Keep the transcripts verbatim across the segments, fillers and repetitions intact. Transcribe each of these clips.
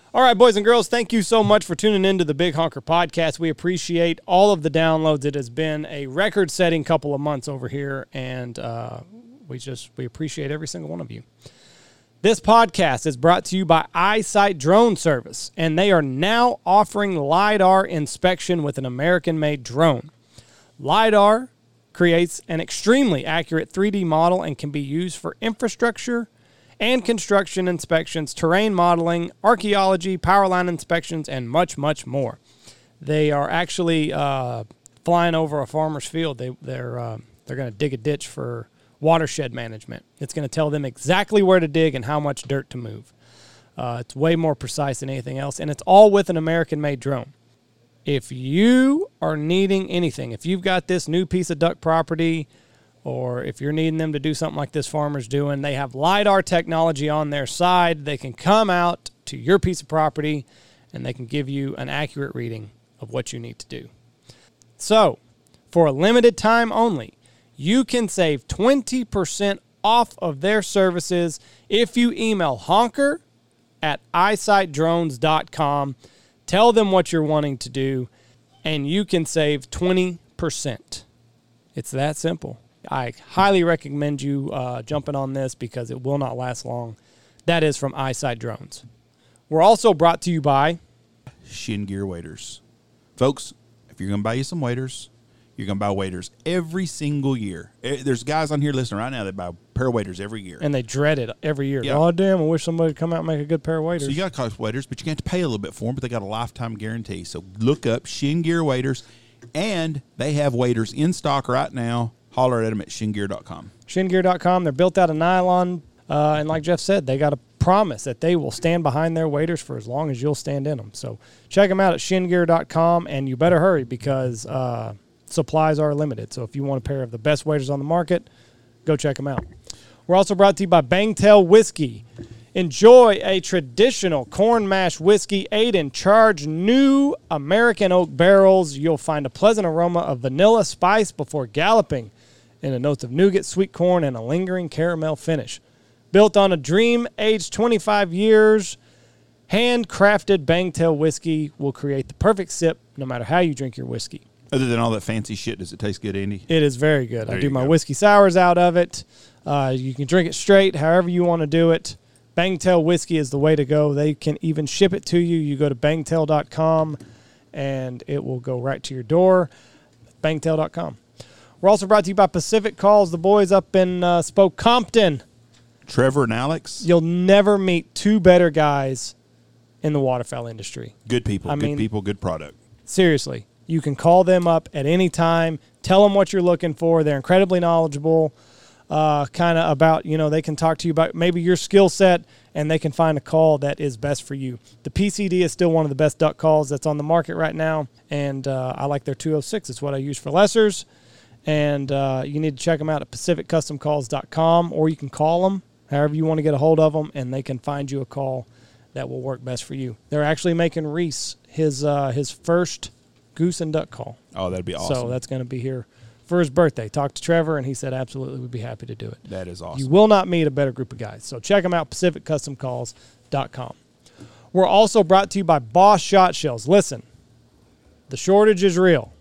All right, boys and girls, thank you so much for tuning in to the Big Honker Podcast. We appreciate all of the downloads. It has been a record-setting couple of months over here, and uh, we just we appreciate every single one of you. This podcast is brought to you by Eyesight Drone Service, and they are now offering LiDAR inspection with an American-made drone. LiDAR creates an extremely accurate three D model and can be used for infrastructure and construction inspections, terrain modeling, archaeology, power line inspections, and much, much more. They are actually uh, flying over a farmer's field. They, they're uh, they're going to dig a ditch for watershed management. It's going to tell them exactly where to dig and how much dirt to move. Uh, it's way more precise than anything else, and it's all with an American-made drone. If you are needing anything, if you've got this new piece of duck property, or if you're needing them to do something like this farmer's doing, they have LiDAR technology on their side. They can come out to your piece of property, and they can give you an accurate reading of what you need to do. So, for a limited time only, you can save twenty percent off of their services if you email honker at eyesight drones dot com. Tell them what you're wanting to do, and you can save twenty percent. It's that simple. I highly recommend you uh, jumping on this because it will not last long. That is from Eyesight Drones. We're also brought to you by Shin Gear Waders. Folks, if you're going to buy you some waders, you're going to buy waders every single year. There's guys on here listening right now that buy a pair of waders every year. And they dread it every year. Yeah. Oh, damn, I wish somebody would come out and make a good pair of waders. So you got to cost waders, but you have to pay a little bit for them, but they got a lifetime guarantee. So look up Shin Gear Waders, and they have waders in stock right now. Holler at them at shin gear dot com. shin gear dot com. They're built out of nylon, uh, and like Jeff said, they got a promise that they will stand behind their waders for as long as you'll stand in them. So check them out at shin gear dot com, and you better hurry because uh, supplies are limited. So if you want a pair of the best waders on the market, go check them out. We're also brought to you by Bangtail Whiskey. Enjoy a traditional corn mash whiskey, eight in charge, new American oak barrels. You'll find a pleasant aroma of vanilla spice before galloping in a notes of nougat, sweet corn, and a lingering caramel finish. Built on a dream, aged twenty-five years, handcrafted Bangtail whiskey will create the perfect sip no matter how you drink your whiskey. Other than all that fancy shit, does it taste good, Andy? It is very good. There I do you my go. whiskey sours out of it. Uh, you can drink it straight, however you want to do it. Bangtail whiskey is the way to go. They can even ship it to you. You go to bangtail dot com, and it will go right to your door. bangtail dot com. We're also brought to you by Pacific Calls, the boys up in uh, Spoke Compton. Trevor and Alex, You'll never meet two better guys in the waterfowl industry. good people, I good mean- people, good product. Seriously, you can call them up at any time. Tell them what you're looking for. They're incredibly knowledgeable, uh, kind of about, you know, they can talk to you about maybe your skill set, and they can find a call that is best for you. The P C D is still one of the best duck calls that's on the market right now, and uh, I like their two oh six. It's what I use for lessers, and uh, you need to check them out at pacific custom calls dot com, or you can call them however you want to get a hold of them, and they can find you a call that will work best for you. They're actually making Reese his uh, his first goose and duck call. Oh, that'd be awesome. So that's going to be here for his birthday. Talked to Trevor, and he said absolutely we'd be happy to do it. that is awesome. You will not meet a better group of guys. So check them out, pacific custom calls dot com. We're also brought to you by Boss Shot Shells. Listen, the shortage is real.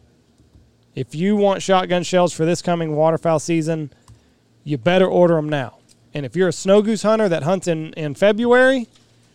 If you want shotgun shells for this coming waterfowl season, you better order them now. And if you're a snow goose hunter that hunts in, in February,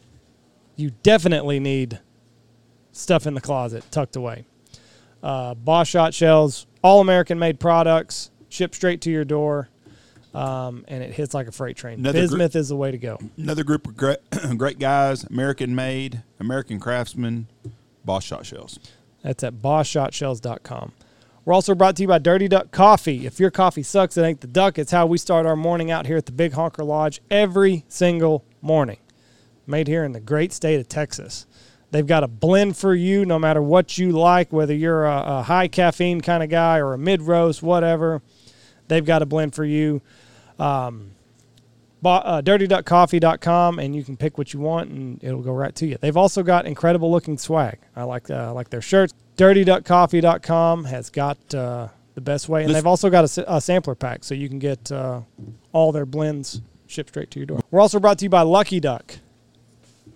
you definitely need stuff in the closet tucked away. Uh, Boss Shot Shells, all American-made products, shipped straight to your door, um, and it hits like a freight train. Another Bismuth is the way to go. Another group of great, great guys, American-made, American craftsmen, Boss Shot Shells. That's at boss shot shells dot com. We're also brought to you by Dirty Duck Coffee. If your coffee sucks, it ain't the duck. It's how we start our morning out here at the Big Honker Lodge every single morning. Made here in the great state of Texas. They've got a blend for you no matter what you like, whether you're a, a high caffeine kind of guy or a mid-roast, whatever. They've got a blend for you. Um, bo- uh, dirty duck coffee dot com, and you can pick what you want, and it'll go right to you. They've also got incredible-looking swag. I like uh, I like their shirts. dirty duck coffee dot com has got uh, the best way, and This- they've also got a, sa- a sampler pack, so you can get uh, all their blends shipped straight to your door. We're also brought to you by Lucky Duck.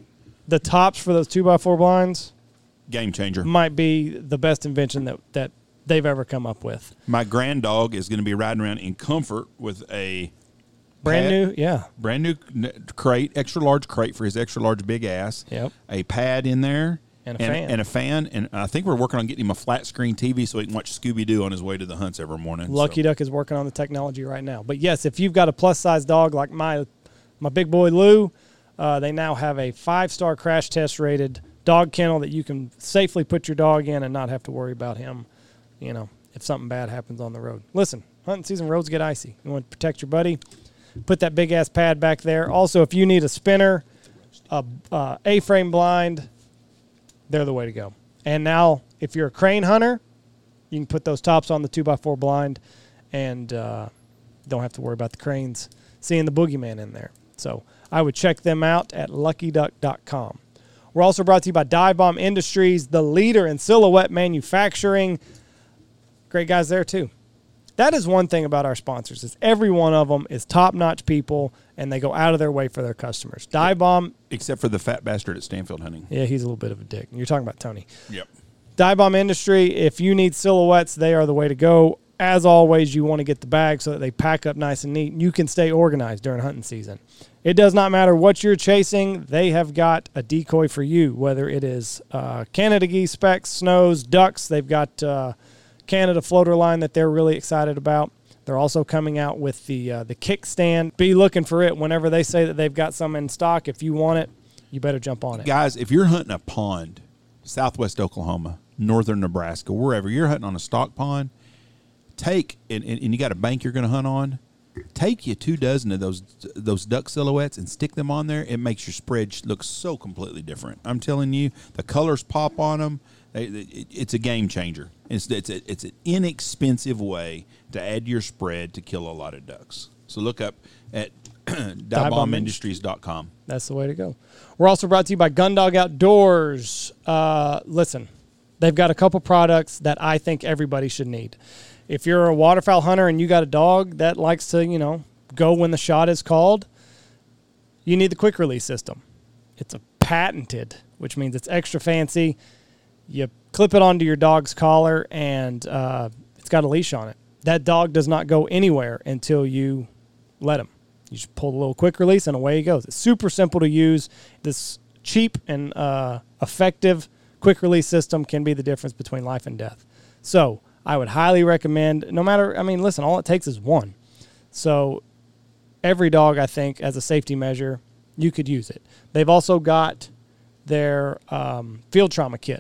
the tops for those two by four blinds Game changer. might be the best invention that, that they've ever come up with. My grand dog is going to be riding around in comfort with a Brand pad, new, yeah. brand new crate, extra large crate for his extra large big ass. Yep. A pad in there. And a and, fan. And a fan. And I think we're working on getting him a flat screen T V so he can watch Scooby-Doo on his way to the hunts every morning. Lucky so. Duck is working on the technology right now. But, yes, if you've got a plus-size dog like my my big boy Lou, uh, they now have a five-star crash test rated dog kennel that you can safely put your dog in and not have to worry about him, you know, if something bad happens on the road. Listen, hunting season, roads get icy. You want to protect your buddy, put that big-ass pad back there. Also, if you need a spinner, a uh, A-frame blind, they're the way to go. And now, if you're a crane hunter, you can put those tops on the two by four blind and uh, don't have to worry about the cranes seeing the boogeyman in there. So I would check them out at lucky duck dot com. We're also brought to you by Dive Bomb Industries, the leader in silhouette manufacturing. Great guys there, too. That is one thing about our sponsors is every one of them is top-notch people, and they go out of their way for their customers. Dive Bomb. Except for the fat bastard at Stanfield Hunting. Yeah, he's a little bit of a dick. You're talking about Tony. Yep. Dive Bomb Industry, if you need silhouettes, they are the way to go. As always, you want to get the bag so that they pack up nice and neat, and you can stay organized during hunting season. It does not matter what you're chasing. They have got a decoy for you, whether it is uh, Canada geese, specks, snows, ducks. They've got uh, Canada floater line that they're really excited about. They're also coming out with the uh, the kickstand. Be looking for it whenever they say that they've got some in stock. If you want it, you better jump on it. Guys, if you're hunting a pond, southwest Oklahoma, northern Nebraska, wherever, you're hunting on a stock pond, take, and, and, and you got a bank you're going to hunt on, take you two dozen of those those duck silhouettes and stick them on there. It makes your spread look so completely different. I'm telling you, the colors pop on them. It's a game changer. It's it's a, it's an inexpensive way to add to your spread to kill a lot of ducks. So look up at dive bomb industries dot com. That's the way to go. We're also brought to you by Gundog Outdoors. Uh, listen, they've got a couple products that I think everybody should need. If you're a waterfowl hunter and you got a dog that likes to, you know, go when the shot is called, you need the quick release system. It's a patented, which means it's extra fancy. You clip it onto your dog's collar, and uh, it's got a leash on it. That dog does not go anywhere until you let him. You just pull the little quick release, and away he goes. It's super simple to use. This cheap and uh, effective quick release system can be the difference between life and death. So I would highly recommend, no matter, I mean, listen, all it takes is one. So every dog, I think, as a safety measure, you could use it. They've also got their um, field trauma kit.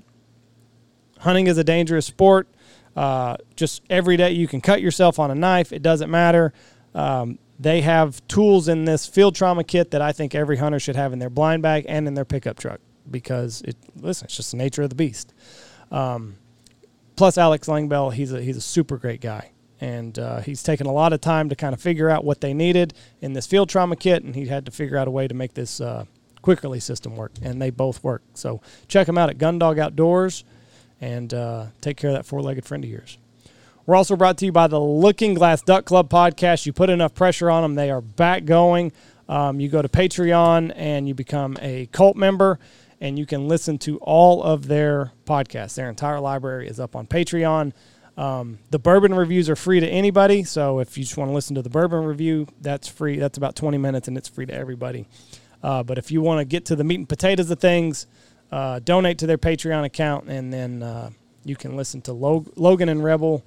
Hunting is a dangerous sport. Uh, just every day you can cut yourself on a knife. It doesn't matter. Um, they have tools in this field trauma kit that I think every hunter should have in their blind bag and in their pickup truck because, it, listen, it's just the nature of the beast. Um, plus, Alex Langbell, he's a, he's a super great guy. And uh, he's taken a lot of time to kind of figure out what they needed in this field trauma kit, and he had to figure out a way to make this uh, quick release system work, and they both work. So check them out at Gundog Outdoors. And uh, take care of that four-legged friend of yours. We're also brought to you by the Looking Glass Duck Club podcast. You put enough pressure on them, they are back going. Um, you go to Patreon and you become a cult member, and you can listen to all of their podcasts. Their entire library is up on Patreon. Um, the bourbon reviews are free to anybody, so if you just want to listen to the bourbon review, that's free. That's about twenty minutes, and it's free to everybody. Uh, but if you want to get to the meat and potatoes of things, Uh, donate to their Patreon account, and then uh, you can listen to Log- Logan and Rebel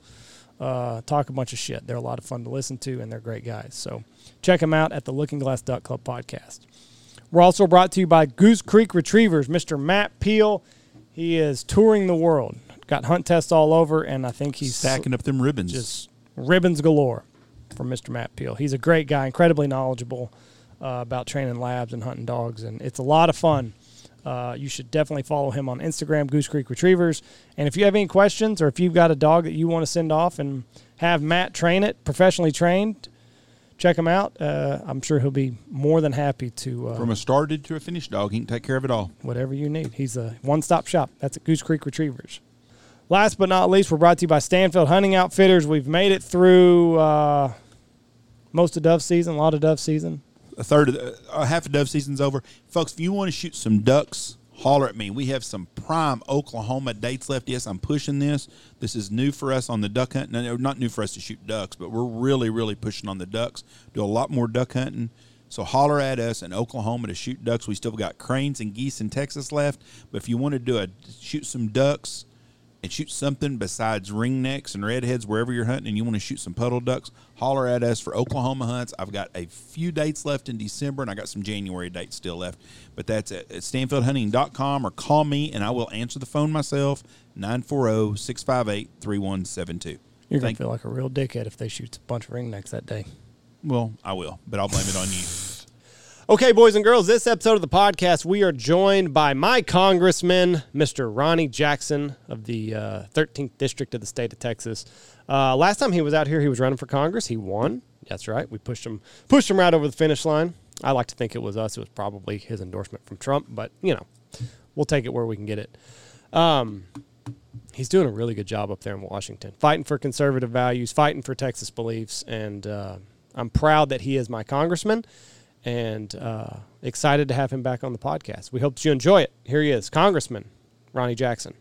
uh, talk a bunch of shit. They're a lot of fun to listen to, and they're great guys. So check them out at the Looking Glass Duck Club podcast. We're also brought to you by Goose Creek Retrievers. Mister Matt Peel, he is touring the world. Got hunt tests all over, and I think he's stacking up them ribbons. Just ribbons galore from Mister Matt Peel. He's a great guy, incredibly knowledgeable uh, about training labs and hunting dogs, and it's a lot of fun. Uh, you should definitely follow him on Instagram, Goose Creek Retrievers. And if you have any questions or if you've got a dog that you want to send off and have Matt train it, professionally trained, check him out. Uh, I'm sure he'll be more than happy to. Uh, From a started to a finished dog, he can take care of it all. Whatever you need. He's a one-stop shop. That's at Goose Creek Retrievers. Last but not least, we're brought to you by Stanfield Hunting Outfitters. We've made it through uh, most of dove season, a lot of dove season. A third of the, uh, half of dove season's over. Folks, if you want to shoot some ducks holler at me. We have some prime Oklahoma dates left. Yes, I'm pushing this. This is new for us on the duck hunt. No, not new for us to shoot ducks, but we're really, really pushing on the ducks. Do a lot more duck hunting. So holler at us in Oklahoma to shoot ducks. We still got cranes and geese in Texas left. But if you want to do a shoot some ducks and shoot something besides ringnecks and redheads wherever you're hunting and you want to shoot some puddle ducks, holler at us for Oklahoma hunts. I've got a few dates left in December, and I got some January dates still left. But that's at, at stanfield hunting dot com, or call me, and I will answer the phone myself, nine four zero, six five eight, three one seven two. You're going to feel like a real dickhead if they shoot a bunch of ringnecks that day. Well, I will, but I'll blame it on you. Okay, boys and girls, this episode of the podcast, we are joined by my congressman, Mister Ronnie Jackson of the uh, thirteenth District of the state of Texas. Uh, last time he was out here, he was running for Congress. He won. That's right. We pushed him pushed him right over the finish line. I like to think it was us. It was probably his endorsement from Trump, but, you know, we'll take it where we can get it. Um, he's doing a really good job up there in Washington, fighting for conservative values, fighting for Texas beliefs, and uh, I'm proud that he is my congressman. And uh, excited to have him back on the podcast. We hope that you enjoy it. Here he is, Congressman Ronnie Jackson.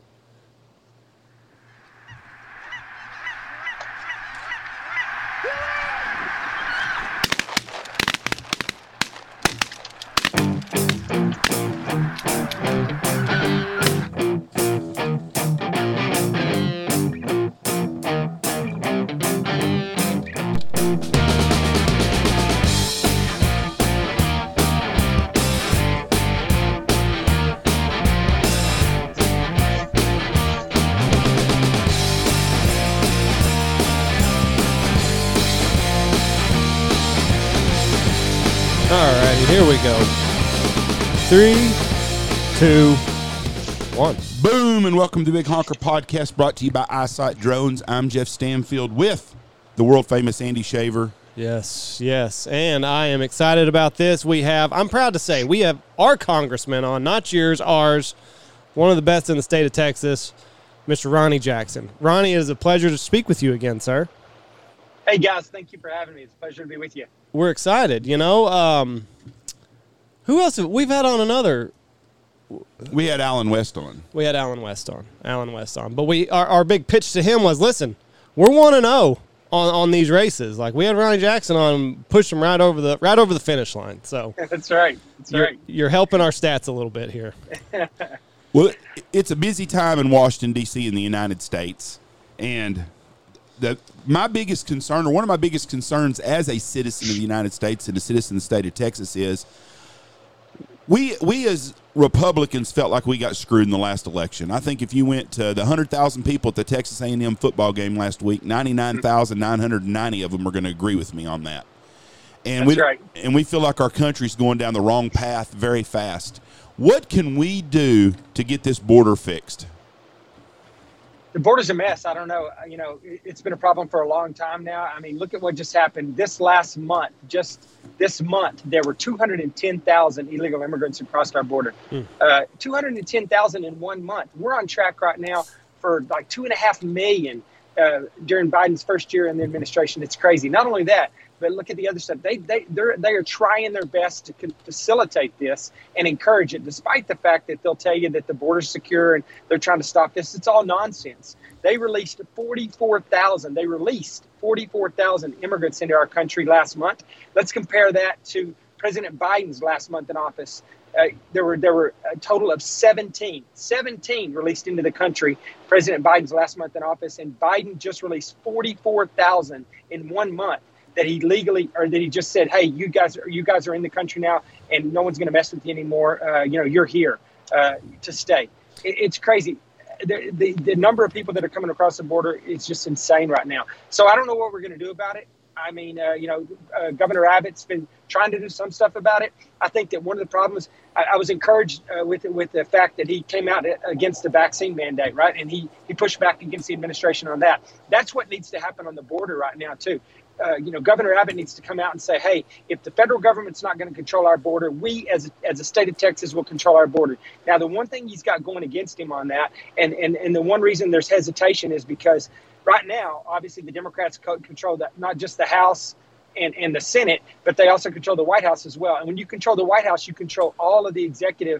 Here we go. Three, two, one. Boom, and welcome to the Big Honker Podcast, brought to you by Eyesight Drones. I'm Jeff Stanfield with the world-famous Andy Shaver. Yes, yes, and I am excited about this. We have, I'm proud to say, we have our congressman on, not yours, ours, one of the best in the state of Texas, Mister Ronnie Jackson. Ronnie, it is a pleasure to speak with you again, sir. Hey, guys, thank you for having me. It's a pleasure to be with you. We're excited, you know. Um, who else? Have, we've had on another. We had Alan West on. We had Alan West on. Alan West on. But we our, our big pitch to him was, listen, we're one and zero on on these races. Like, we had Ronnie Jackson on, pushed him right over the right over the finish line. So that's right. That's you're, right. You're helping our stats a little bit here. Well, it's a busy time in Washington D C in the United States, and the my biggest concern, or one of my biggest concerns as a citizen of the United States and a citizen of the state of Texas, is we we as Republicans felt like we got screwed in the last election. I think if you went to the one hundred thousand people at the Texas A and M football game last week, ninety-nine thousand nine hundred ninety of them are going to agree with me on that. And That's we right. and we feel like our country's going down the wrong path very fast. What can we do to get this border fixed? The border's a mess. I don't know. You know, it's been a problem for a long time now. I mean, look at what just happened this last month. Just this month, there were two hundred ten thousand illegal immigrants who crossed our border. Hmm. Uh, two hundred ten thousand in one month. We're on track right now for like two and a half million uh, during Biden's first year in the administration. It's crazy. Not only that, but look at the other stuff. They they they're, they are trying their best to facilitate this and encourage it, despite the fact that they'll tell you that the border's secure and they're trying to stop this. It's all nonsense. They released forty-four thousand. They released forty-four thousand immigrants into our country last month. Let's compare that to President Biden's last month in office. Uh, there were there were a total of seventeen, seventeen released into the country. President Biden's last month in office, and Biden just released forty-four thousand in one month. That he legally, or that he just said, "Hey, you guys, are, you guys are in the country now, and no one's going to mess with you anymore. Uh, you know, you're here uh, to stay." It, it's crazy. The, the the number of people that are coming across the border is just insane right now. So I don't know what we're going to do about it. I mean, uh, you know, uh, Governor Abbott's been trying to do some stuff about it. I think that one of the problems, I, I was encouraged uh, with with the fact that he came out against the vaccine mandate, right? And he he pushed back against the administration on that. That's what needs to happen on the border right now, too. Uh, you know, Governor Abbott needs to come out and say, hey, if the federal government's not going to control our border, we as a, as a state of Texas will control our border. Now, the one thing he's got going against him on that, and, and, and the one reason there's hesitation is because right now, obviously, the Democrats control that, not just the House and, and the Senate, but they also control the White House as well. And when you control the White House, you control all of the executive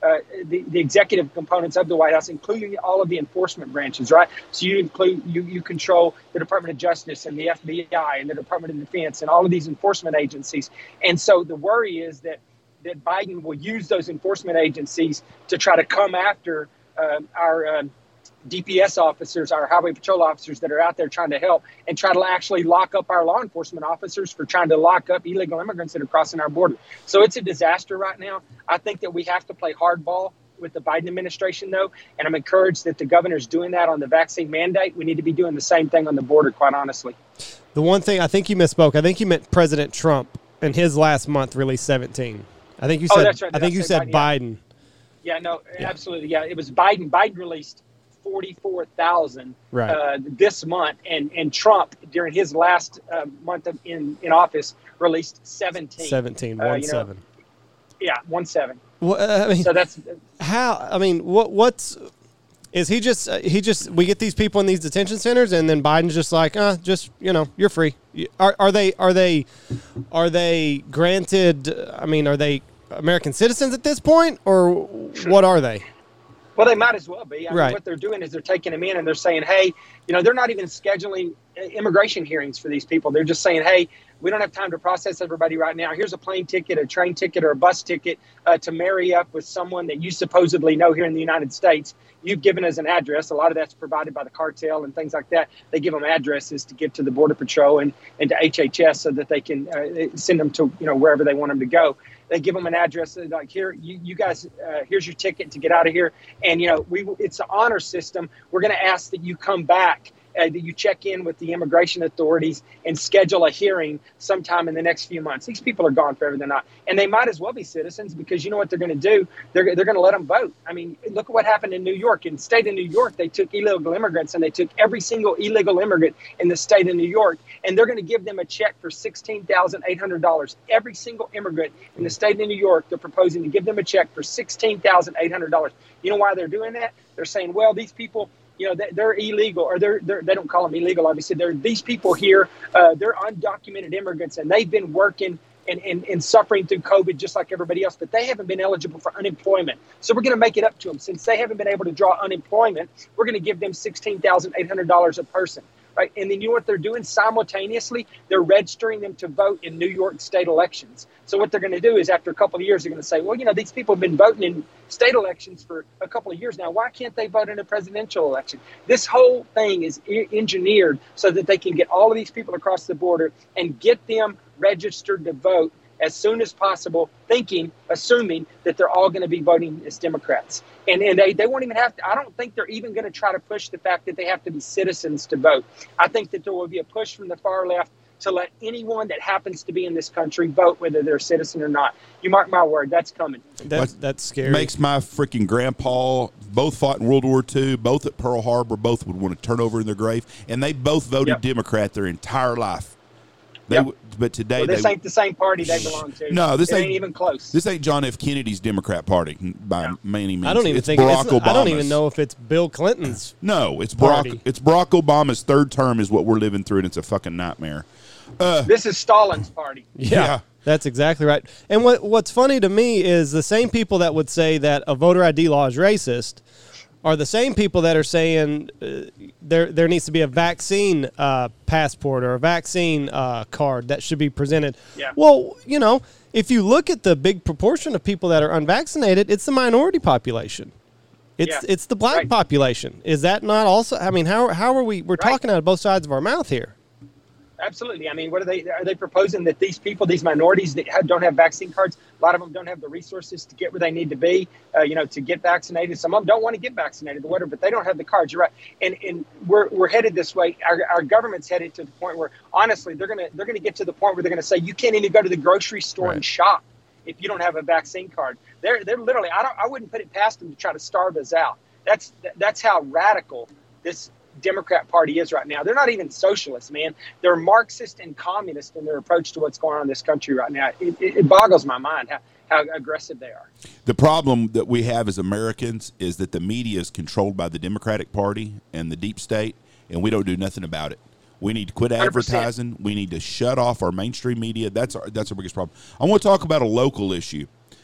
uh, the, the executive components of the White House, including all of the enforcement branches, right? So you include you you control the Department of Justice and the F B I and the Department of Defense and all of these enforcement agencies. And so the worry is that that Biden will use those enforcement agencies to try to come after uh, our uh, D P S officers, our highway patrol officers that are out there trying to help, and try to actually lock up our law enforcement officers for trying to lock up illegal immigrants that are crossing our border. So it's a disaster right now. I think that we have to play hardball with the Biden administration, though, and I'm encouraged that the governor's doing that on the vaccine mandate. We need to be doing the same thing on the border, quite honestly. The one thing, I think you misspoke. I think you meant President Trump in his last month released seventeen. I think you said, oh, that's right. I think I you said Biden. Biden. Yeah, yeah no, yeah. absolutely. Yeah, it was Biden. Biden released forty-four thousand right. uh, this month, and and Trump during his last uh, month of, in in office released seventeen. seventeen, uh, one you know, seven. Yeah, one seven. Well, I mean, so that's how. I mean, what what's is he just uh, he just we get these people in these detention centers, and then Biden's just like, uh, just you know, you're free. Are are they are they are they granted? I mean, are they American citizens at this point, or what are they? Well, they might as well be. I right. mean, what they're doing is they're taking them in and they're saying, hey, you know, they're not even scheduling immigration hearings for these people. They're just saying, hey, we don't have time to process everybody right now. Here's a plane ticket, a train ticket, or a bus ticket uh, to marry up with someone that you supposedly know here in the United States. You've given us an address. A lot of that's provided by the cartel and things like that. They give them addresses to give to the Border Patrol and, and to H H S so that they can uh, send them to, you know, wherever they want them to go. They give them an address like, here, you, you guys, uh, here's your ticket to get out of here. And, you know, we it's an honor system. We're going to ask that you come back, uh, that you check in with the immigration authorities and schedule a hearing sometime in the next few months. These people are gone forever. They're not. And they might as well be citizens, because you know what they're going to do? They're, they're going to let them vote. I mean, look at what happened in New York. In the state of New York, they took illegal immigrants, and they took every single illegal immigrant in the state of New York, and they're going to give them a check for sixteen thousand eight hundred dollars. Every single immigrant in the state of New York, they're proposing to give them a check for sixteen thousand eight hundred dollars. You know why they're doing that? They're saying, well, these people, you know, they're illegal, or they're, they're they don't call them illegal, obviously. They're these people here, uh, they're undocumented immigrants, and they've been working and, and, and suffering through COVID just like everybody else, but they haven't been eligible for unemployment. So we're going to make it up to them. Since they haven't been able to draw unemployment, we're going to give them sixteen thousand eight hundred dollars a person. Right. And then you know what they're doing simultaneously? They're registering them to vote in New York state elections. So what they're going to do is, after a couple of years, they're going to say, well, you know, these people have been voting in state elections for a couple of years now. Why can't they vote in a presidential election? This whole thing is e- engineered so that they can get all of these people across the border and get them registered to vote as soon as possible, thinking, assuming that they're all going to be voting as Democrats. And and they, they won't even have to, I don't think they're even going to try to push the fact that they have to be citizens to vote. I think that there will be a push from the far left to let anyone that happens to be in this country vote, whether they're a citizen or not. You mark my word, that's coming. That's, that's scary. Makes my freaking grandpa, both fought in World War Two, both at Pearl Harbor, both would want to turn over in their grave, and they both voted Yep. Democrat their entire life. They, Yep. But today, Well, this they, ain't the same party they belong to. No, this it ain't, ain't even close. This ain't John F. Kennedy's Democrat Party by No. many means. I don't even it's think Barack it's, I don't even Obama's. know if it's Bill Clinton's. No, it's party. Barack. It's Barack Obama's third term is what we're living through, and it's a fucking nightmare. Uh, This is Stalin's party. Yeah, Yeah. that's exactly right. And what what's funny to me is the same people that would say that a voter I D law is racist are the same people that are saying uh, there there needs to be a vaccine uh, passport or a vaccine uh, card that should be presented. Yeah. Well, you know, if you look at the big proportion of people that are unvaccinated, it's the minority population. It's Yeah. it's the black Right. population. Is that not also? I mean, how how are we? We're Right. talking out of both sides of our mouth here. Absolutely. I mean, what are they? Are they proposing that these people, these minorities that have, don't have vaccine cards, a lot of them don't have the resources to get where they need to be, uh, you know, to get vaccinated. Some of them don't want to get vaccinated, or whatever, but they don't have the cards. You're right. And and we're we're headed this way. Our, our government's headed to the point where, honestly, they're gonna they're gonna get to the point where they're gonna say you can't even go to the grocery store Right. and shop if you don't have a vaccine card. They're they're literally. I don't. I wouldn't put it past them to try to starve us out. That's that's how radical this Democrat Party is right now. They're not even socialists, man. They're Marxist and communist in their approach to what's going on in this country right now. It, it, it boggles my mind how, how aggressive they are. The problem that we have as Americans is that the media is controlled by the Democratic Party and the deep state, and we don't do nothing about it. We need to quit one hundred percent. advertising. We need to shut off our mainstream media. That's our that's our biggest problem. I want to talk about a local issue.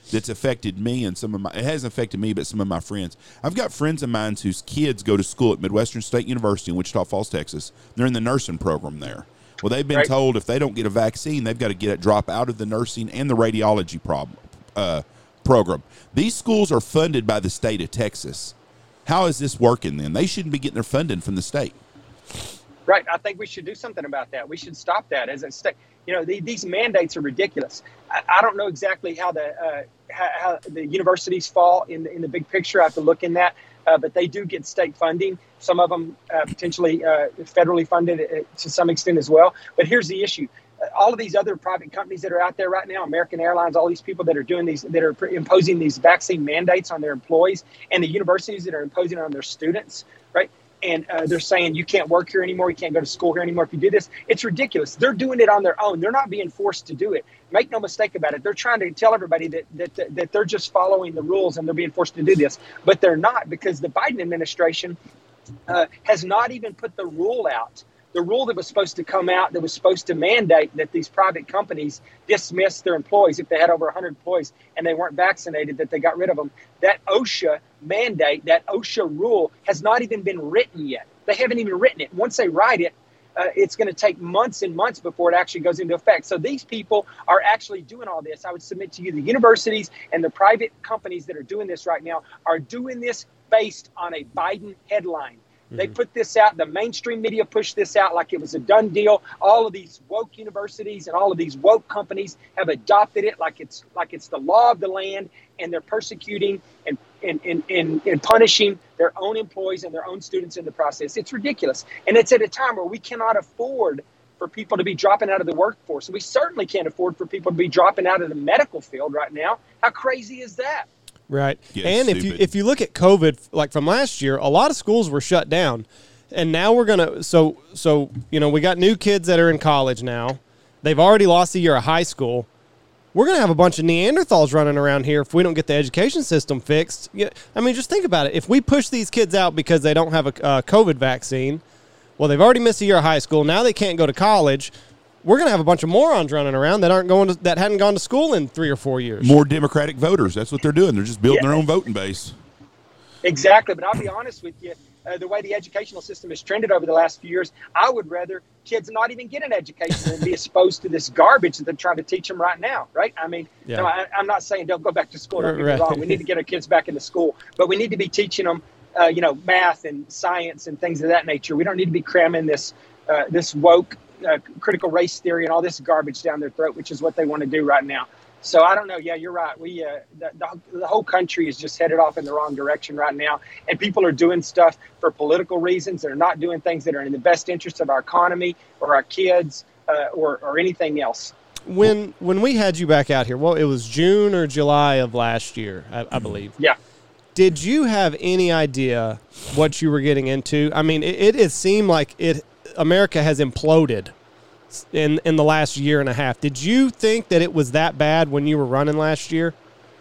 that's affected me and some of my, it hasn't affected me, but some of my friends. I've got friends of mine whose kids go to school at Midwestern State University in Wichita Falls, Texas. They're in the nursing program there. Well, they've been right. told if they don't get a vaccine, they've got to get it, drop out of the nursing and the radiology problem, uh, program. These schools are funded by the state of Texas. How is this working then? They shouldn't be getting their funding from the state. Right. I think we should do something about that. We should stop that as a state. You know, the, these mandates are ridiculous. I, I don't know exactly how the uh, how, how the universities fall in the, in the big picture. I have to look in that, uh, but they do get state funding. Some of them uh, potentially uh, federally funded uh, to some extent as well. But here's the issue: uh, all of these other private companies that are out there right now, American Airlines, all these people that are doing these, that are imposing these vaccine mandates on their employees, and the universities that are imposing it on their students, right? And uh, they're saying you can't work here anymore, you can't go to school here anymore if you do this. It's ridiculous. They're doing it on their own. They're not being forced to do it. Make no mistake about it. They're trying to tell everybody that that, that, that they're just following the rules and they're being forced to do this. But they're not, because the Biden administration uh, has not even put the rule out. The rule that was supposed to come out, that was supposed to mandate that these private companies dismiss their employees if they had over one hundred employees and they weren't vaccinated, that they got rid of them. That OSHA mandate, that OSHA rule has not even been written yet. They haven't even written it. Once they write it, uh, it's going to take months and months before it actually goes into effect. So these people are actually doing all this. I would submit to you, the universities and the private companies that are doing this right now are doing this based on a Biden headline. They put this out. The mainstream media pushed this out like it was a done deal. All of these woke universities and all of these woke companies have adopted it like it's like it's the law of the land, and they're persecuting and and, and, and, and punishing their own employees and their own students in the process. It's ridiculous. And it's at a time where we cannot afford for people to be dropping out of the workforce. We certainly can't afford for people to be dropping out of the medical field right now. How crazy is that? Right. Yeah, and if you if you look at COVID, like from last year, a lot of schools were shut down. And now we're going to, so, so you know, we got new kids that are in college now. They've already lost a year of high school. We're going to have a bunch of Neanderthals running around here if we don't get the education system fixed. Yeah, I mean, just think about it. If we push these kids out because they don't have a uh, COVID vaccine, well, they've already missed a year of high school. Now they can't go to college. We're going to have a bunch of morons running around that aren't going to, that hadn't gone to school in three or four years. More Democratic voters. That's what they're doing. They're just building yeah. their own voting base. Exactly. But I'll be honest with you. Uh, the way the educational system has trended over the last few years, I would rather kids not even get an education than be exposed to this garbage that they're trying to teach them right now. Right. I mean, yeah. no, I, I'm not saying don't go back to school. Don't get right. me wrong. We need to get our kids back into school, but we need to be teaching them, uh, you know, math and science and things of that nature. We don't need to be cramming this, uh, this woke Uh, critical race theory and all this garbage down their throat, which is what they want to do right now. So I don't know. Yeah, you're right. We uh, the, the, the whole country is just headed off in the wrong direction right now, and people are doing stuff for political reasons. They're not doing things that are in the best interest of our economy or our kids uh, or or anything else. When when we had you back out here, well, it was June or July of last year, I, I believe. Yeah. Did you have any idea what you were getting into? I mean, it, it, it seemed like it. America has imploded in in the last year and a half. Did you think that it was that bad when you were running last year?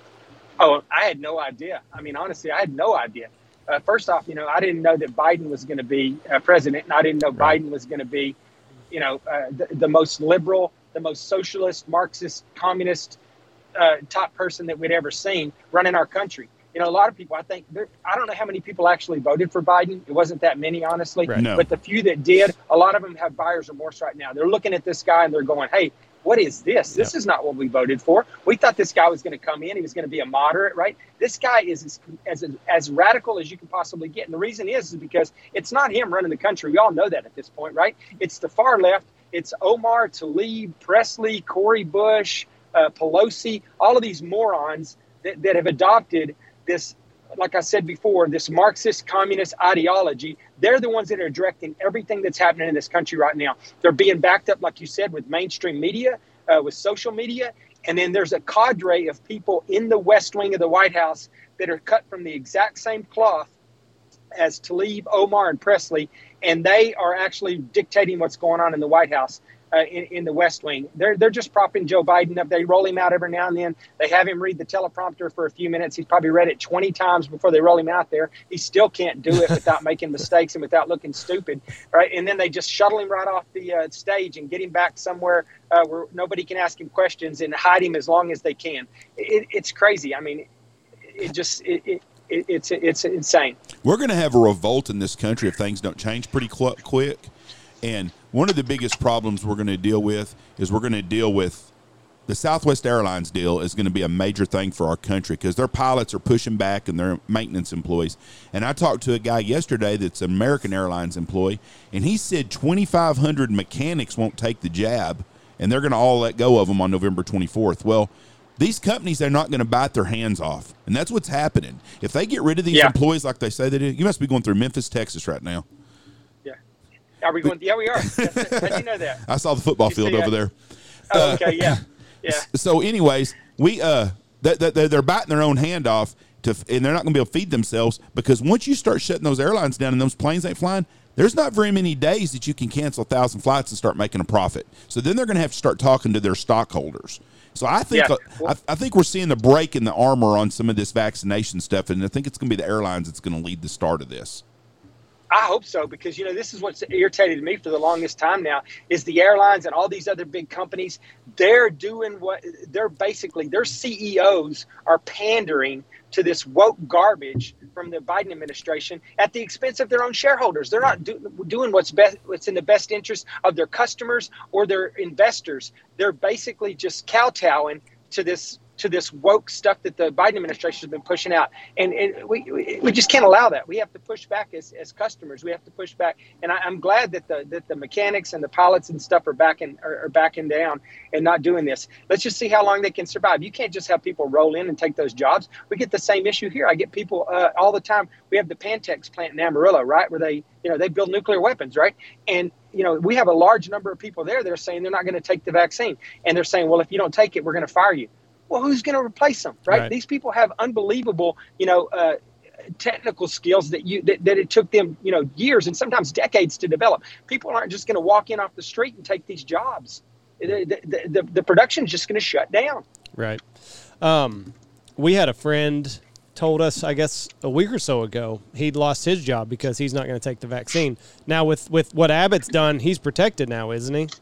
Oh, I had no idea. I mean, honestly, I had no idea. Uh, first off, you know, I didn't know that Biden was going to be uh, president, and I didn't know right. Biden was going to be, you know, uh, the, the most liberal, the most socialist, Marxist, communist uh, top person that we'd ever seen running our country. You know, a lot of people, I think, I don't know how many people actually voted for Biden. It wasn't that many, honestly. Right. No. But the few that did, a lot of them have buyer's remorse right now. They're looking at this guy and they're going, hey, what is this? This yeah. is not what we voted for. We thought this guy was going to come in. He was going to be a moderate, right? This guy is as, as, as radical as you can possibly get. And the reason is, is because it's not him running the country. We all know that at this point, right? It's the far left. It's Omar, Tlaib, Presley, Cori Bush, uh, Pelosi, all of these morons that, that have adopted this, like I said before, this Marxist communist ideology. They're the ones that are directing everything that's happening in this country right now. They're being backed up, like you said, with mainstream media, uh, with social media. And then there's a cadre of people in the West Wing of the White House that are cut from the exact same cloth as Tlaib, Omar, and Presley. And they are actually dictating what's going on in the White House. uh, in, in the West Wing. They're they're just propping Joe Biden up. They roll him out every now and then. They have him read the teleprompter for a few minutes. He's probably read it twenty times before they roll him out there. He still can't do it without making mistakes and without looking stupid, right? And then they just shuttle him right off the uh, stage and get him back somewhere uh, where nobody can ask him questions and hide him as long as they can. It, it's crazy. I mean, it just it, it, it it's it's insane. We're going to have a revolt in this country if things don't change pretty cl- quick. And one of the biggest problems we're going to deal with is we're going to deal with the Southwest Airlines deal is going to be a major thing for our country because their pilots are pushing back and their maintenance employees. And I talked to a guy yesterday that's an American Airlines employee, and he said twenty-five hundred mechanics won't take the jab, and they're going to all let go of them on November twenty-fourth. Well, these companies are not going to bite their hands off, and that's what's happening. If they get rid of these yeah. employees like they say they do, you must be going through Memphis, Texas right now. Are we going? Yeah, we are. How'd you know that? I saw the football field over there. Oh, okay, yeah, yeah. So, anyways, we uh, that th- th- they're biting their own hand off, to, and they're not going to be able to feed themselves because once you start shutting those airlines down and those planes ain't flying, there's not very many days that you can cancel a thousand flights and start making a profit. So then they're going to have to start talking to their stockholders. So I think yeah. uh, well, I, I think we're seeing the break in the armor on some of this vaccination stuff, and I think it's going to be the airlines that's going to lead the start of this. I hope so, because, you know, this is what's irritated me for the longest time now is the airlines and all these other big companies. They're doing what they're basically their C E Os are pandering to this woke garbage from the Biden administration at the expense of their own shareholders. They're not do, doing what's best, what's in the best interest of their customers or their investors. They're basically just kowtowing to this to this woke stuff that the Biden administration has been pushing out. And, and we, we we just can't allow that. We have to push back as, as customers. We have to push back. And I, I'm glad that the that the mechanics and the pilots and stuff are backing are, are backing down and not doing this. Let's just see how long they can survive. You can't just have people roll in and take those jobs. We get the same issue here. I get people uh, all the time. We have the Pantex plant in Amarillo, right, where they you know they build nuclear weapons, right? And you know we have a large number of people there that are saying they're not going to take the vaccine, and they're saying, well, if you don't take it, we're going to fire you. Well, who's going to replace them, right? right? These people have unbelievable, you know, uh, technical skills that you that, that it took them, you know, years and sometimes decades to develop. People aren't just going to walk in off the street and take these jobs. The the, the, the production is just going to shut down. Right. Um, we had a friend told us, I guess, a week or so ago, he'd lost his job because he's not going to take the vaccine. Now, with, with what Abbott's done, he's protected now, isn't he?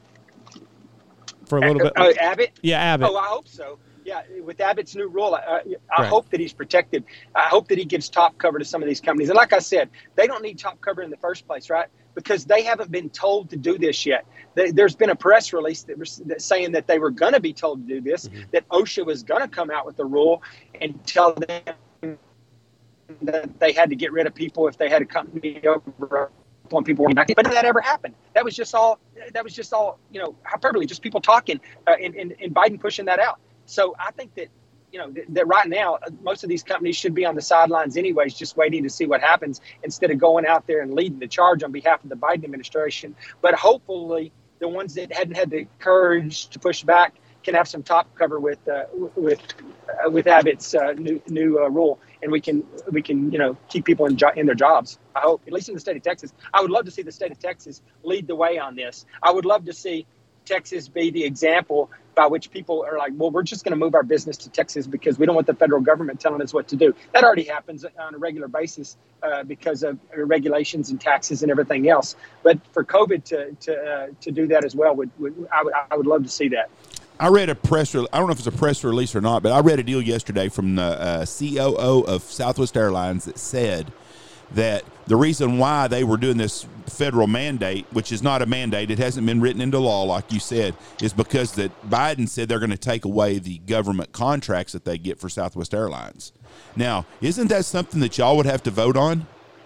For a little bit. Uh, Abbott? Yeah, Abbott. Oh, I hope so. Yeah, with Abbott's new rule, I, I right. hope that he's protected. I hope that he gives top cover to some of these companies. And like I said, they don't need top cover in the first place, right? Because they haven't been told to do this yet. They, there's been a press release that was that saying that they were going to be told to do this, mm-hmm. that OSHA was going to come out with a rule and tell them that they had to get rid of people if they had a company over on people working back. But none of that ever happened. That was just all. That was just all. You know, hyperbole. Just people talking, uh, and, and and Biden pushing that out. So I think that, you know, th- that right now, most of these companies should be on the sidelines anyways, just waiting to see what happens instead of going out there and leading the charge on behalf of the Biden administration. But hopefully the ones that hadn't had the courage to push back can have some top cover with uh, with uh, with Abbott's uh, new new uh, rule, and we can we can you know keep people in jo- in their jobs. I hope, at least in the state of Texas. I would love to see the state of Texas lead the way on this. I would love to see Texas be the example by which people are like, well, we're just going to move our business to Texas because we don't want the federal government telling us what to do. That already happens on a regular basis uh, because of regulations and taxes and everything else. But for COVID to to uh, to do that as well, would, would I would I would love to see that. I read a press. Re- I don't know if it's a press release or not, but I read a deal yesterday from the uh, C O O of Southwest Airlines that said that the reason why they were doing this federal mandate, which is not a mandate, it hasn't been written into law, like you said, is because that Biden said they're going to take away the government contracts that they get for Southwest Airlines. Now, isn't that something that y'all would have to vote on?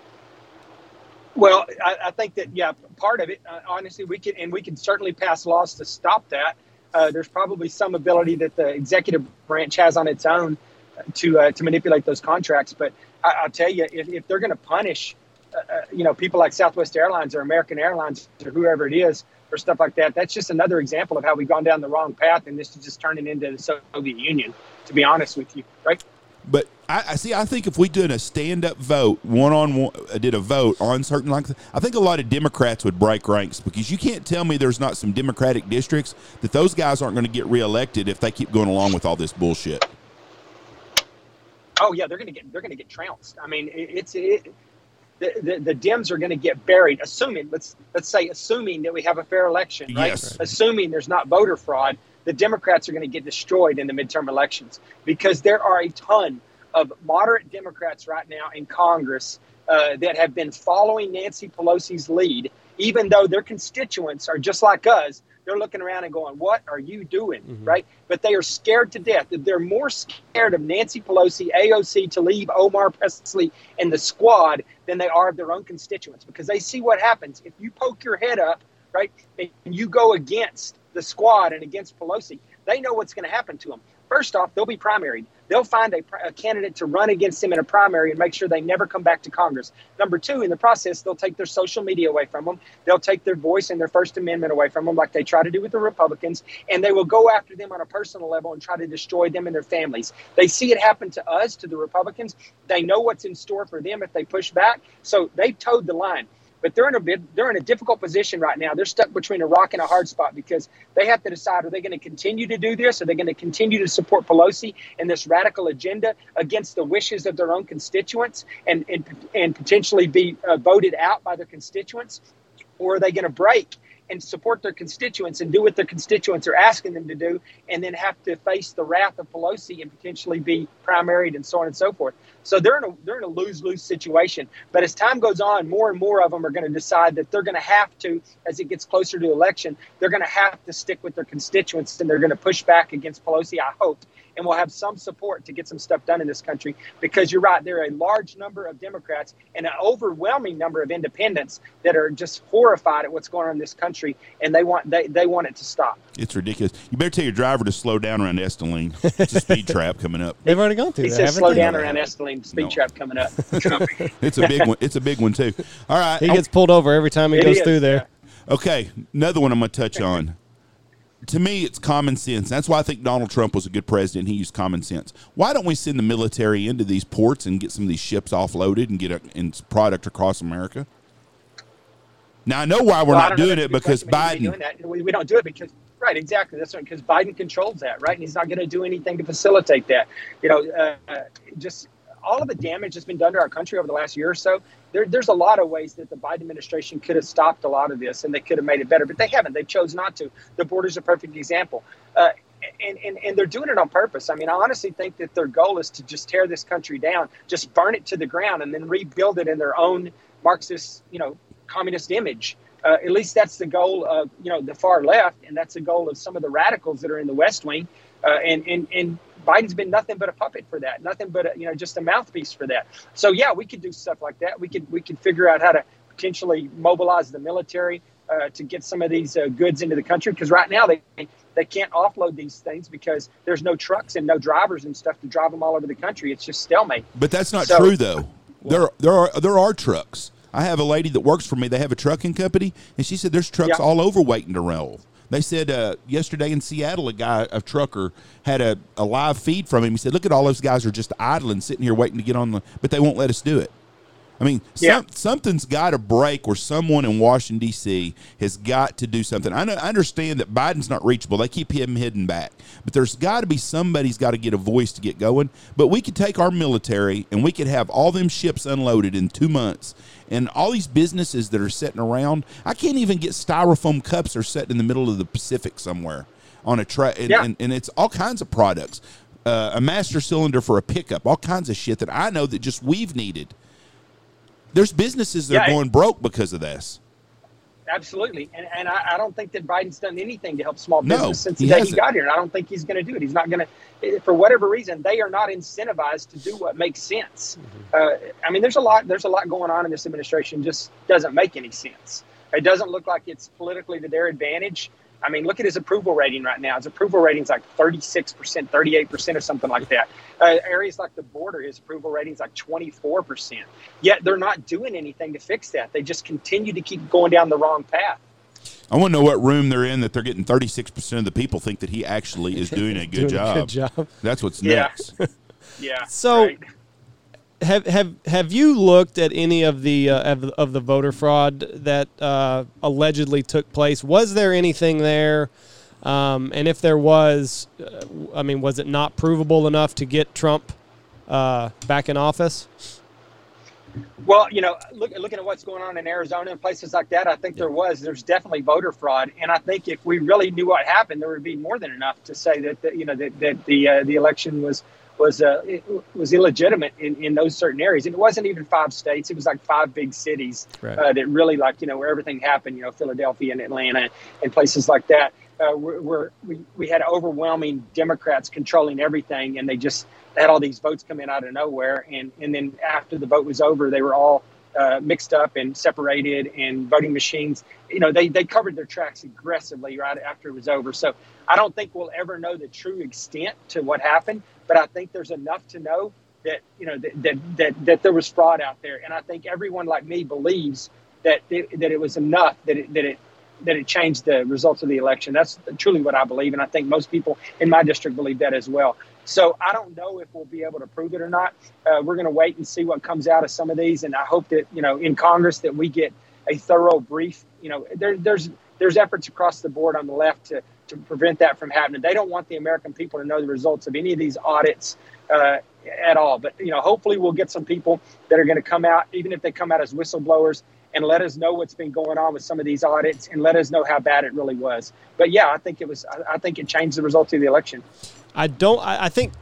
Well, I, I think that, yeah, part of it, uh, honestly, we can, and we can certainly pass laws to stop that. Uh, there's probably some ability that the executive branch has on its own to uh, to manipulate those contracts. But I, I'll tell you, if, if they're going to punish, uh, you know, people like Southwest Airlines or American Airlines or whoever it is or stuff like that, that's just another example of how we've gone down the wrong path, and this is just turning into the Soviet Union, to be honest with you, right? But I, I see. I think if we did a stand-up vote, one-on-one, uh, did a vote on certain like, I think a lot of Democrats would break ranks because you can't tell me there's not some Democratic districts that those guys aren't going to get reelected if they keep going along with all this bullshit. Oh yeah, they're gonna get they're gonna get trounced. I mean, it, it's it, the, the the Dems are gonna get buried. Assuming let's let's say assuming that we have a fair election, right? Yes. Assuming there's not voter fraud, the Democrats are gonna get destroyed in the midterm elections because there are a ton of moderate Democrats right now in Congress uh, that have been following Nancy Pelosi's lead, even though their constituents are just like us. They're looking around and going, what are you doing, mm-hmm. right? But they are scared to death. They're more scared of Nancy Pelosi, A O C, Tlaib, Omar Presley, and the squad than they are of their own constituents because they see what happens. If you poke your head up, right, and you go against the squad and against Pelosi, they know what's going to happen to them. First off, they'll be primaried. They'll find a, a candidate to run against him in a primary and make sure they never come back to Congress. Number two, in the process, they'll take their social media away from them. They'll take their voice and their First Amendment away from them like they try to do with the Republicans, and they will go after them on a personal level and try to destroy them and their families. They see it happen to us, to the Republicans. They know what's in store for them if they push back, so they've towed the line. But they're in a bit, they're in a difficult position right now. They're stuck between a rock and a hard spot because they have to decide, are they going to continue to do this? Are they going to continue to support Pelosi and this radical agenda against the wishes of their own constituents and, and, and potentially be uh, voted out by their constituents? Or are they going to break and support their constituents and do what their constituents are asking them to do and then have to face the wrath of Pelosi and potentially be primaried and so on and so forth? So they're in a they're in a lose-lose situation. But as time goes on, more and more of them are going to decide that they're going to have to, as it gets closer to election, they're going to have to stick with their constituents and they're going to push back against Pelosi, I hope. And we'll have some support to get some stuff done in this country because you're right, there are a large number of Democrats and an overwhelming number of independents that are just horrified at what's going on in this country, and they want they, they want it to stop. It's ridiculous. You better tell your driver to slow down around Esteline. It's a speed trap coming up. They've already gone through he that. He says slow they? down around Esteline, speed no. trap coming up. It's a big one. It's a big one, too. All right. He gets pulled over every time he it goes is, through there. Yeah. Okay, another one I'm going to touch on. To me, it's common sense. That's why I think Donald Trump was a good president. He used common sense. Why don't we send the military into these ports and get some of these ships offloaded and get a and product across America? Now, I know why we're well, not doing it because Biden. We, we don't do it because, right, exactly. That's right, because Biden controls that, right? And he's not going to do anything to facilitate that. You know, uh, just all of the damage that's been done to our country over the last year or so. There, there's a lot of ways that the Biden administration could have stopped a lot of this and they could have made it better, but they haven't. They chose not to. The border's a perfect example. Uh, and, and, and they're doing it on purpose. I mean, I honestly think that their goal is to just tear this country down, just burn it to the ground and then rebuild it in their own Marxist, you know, communist image. Uh, at least that's the goal of, you know, the far left. And that's the goal of some of the radicals that are in the West Wing. Uh, and, and, and Biden's been nothing but a puppet for that, nothing but, a, you know, just a mouthpiece for that. So, yeah, we could do stuff like that. We could we could figure out how to potentially mobilize the military uh, to get some of these uh, goods into the country. Because right now they they can't offload these things because there's no trucks and no drivers and stuff to drive them all over the country. It's just stalemate. But that's not so, true, though. There, there are there are trucks. I have a lady that works for me. They have a trucking company, and she said there's trucks yeah. all over waiting to roll. They said uh, yesterday in Seattle, a guy, a trucker, had a, a live feed from him. He said, look at all those guys are just idling, sitting here waiting to get on the, but they won't let us do it. I mean, yeah. some, something's got to break where someone in Washington, D C has got to do something. I, know, I understand that Biden's not reachable. They keep him hidden back. But there's got to be somebody's got to get a voice to get going. But we could take our military and we could have all them ships unloaded in two months. And all these businesses that are sitting around, I can't even get styrofoam cups are set in the middle of the Pacific somewhere on a track. And, yeah. and, and it's all kinds of products. Uh, a master cylinder for a pickup, all kinds of shit that I know that just we've needed. There's businesses that yeah, are going broke because of this. Absolutely. And and I, I don't think that Biden's done anything to help small business no, since the day he got here. And I don't think he's going to do it. He's not going to, for whatever reason, they are not incentivized to do what makes sense. Mm-hmm. Uh, I mean, there's a lot, there's a lot going on in this administration, just doesn't make any sense. It doesn't look like it's politically to their advantage. I mean, look at his approval rating right now. His approval rating is like thirty-six percent, thirty-eight percent or something like that. Uh, areas like the border, his approval rating is like twenty-four percent. Yet they're not doing anything to fix that. They just continue to keep going down the wrong path. I want to know what room they're in that they're getting thirty-six percent of the people think that he actually is doing a good, doing job. a good job. That's what's yeah. next. Yeah. So, right. have have have you looked at any of the uh, of, of the voter fraud that uh, allegedly took place? Was there anything there? Um, and if there was, uh, I mean, was it not provable enough to get Trump uh, back in office? Well, you know, look, looking at what's going on in Arizona and places like that, I think there was. There's definitely voter fraud, and I think if we really knew what happened, there would be more than enough to say that, that you know that, that the uh, the election was was uh, it was illegitimate in, in those certain areas. And it wasn't even five states; it was like five big cities right. uh, that really, like you know, where everything happened. You know, Philadelphia and Atlanta and places like that. Uh, we're, we're, we we had overwhelming Democrats controlling everything, and they just had all these votes come in out of nowhere. And, and then after the vote was over, they were all uh, mixed up and separated, and voting machines, you know, they, they covered their tracks aggressively right after it was over. So I don't think we'll ever know the true extent to what happened, but I think there's enough to know that, you know, that that that, that there was fraud out there. And I think everyone like me believes that it, that it was enough that it, that it that it changed the results of the election. That's truly what I believe. And I think most people in my district believe that as well. So I don't know if we'll be able to prove it or not. Uh, we're going to wait and see what comes out of some of these. And I hope that, you know, in Congress that we get a thorough brief. You know, there, there's there's efforts across the board on the left to, to prevent that from happening. They don't want the American people to know the results of any of these audits uh, at all. But, you know, hopefully we'll get some people that are going to come out, even if they come out as whistleblowers, and let us know what's been going on with some of these audits and let us know how bad it really was. But yeah, I think it was, I think it changed the results of the election. I don't, I, I think,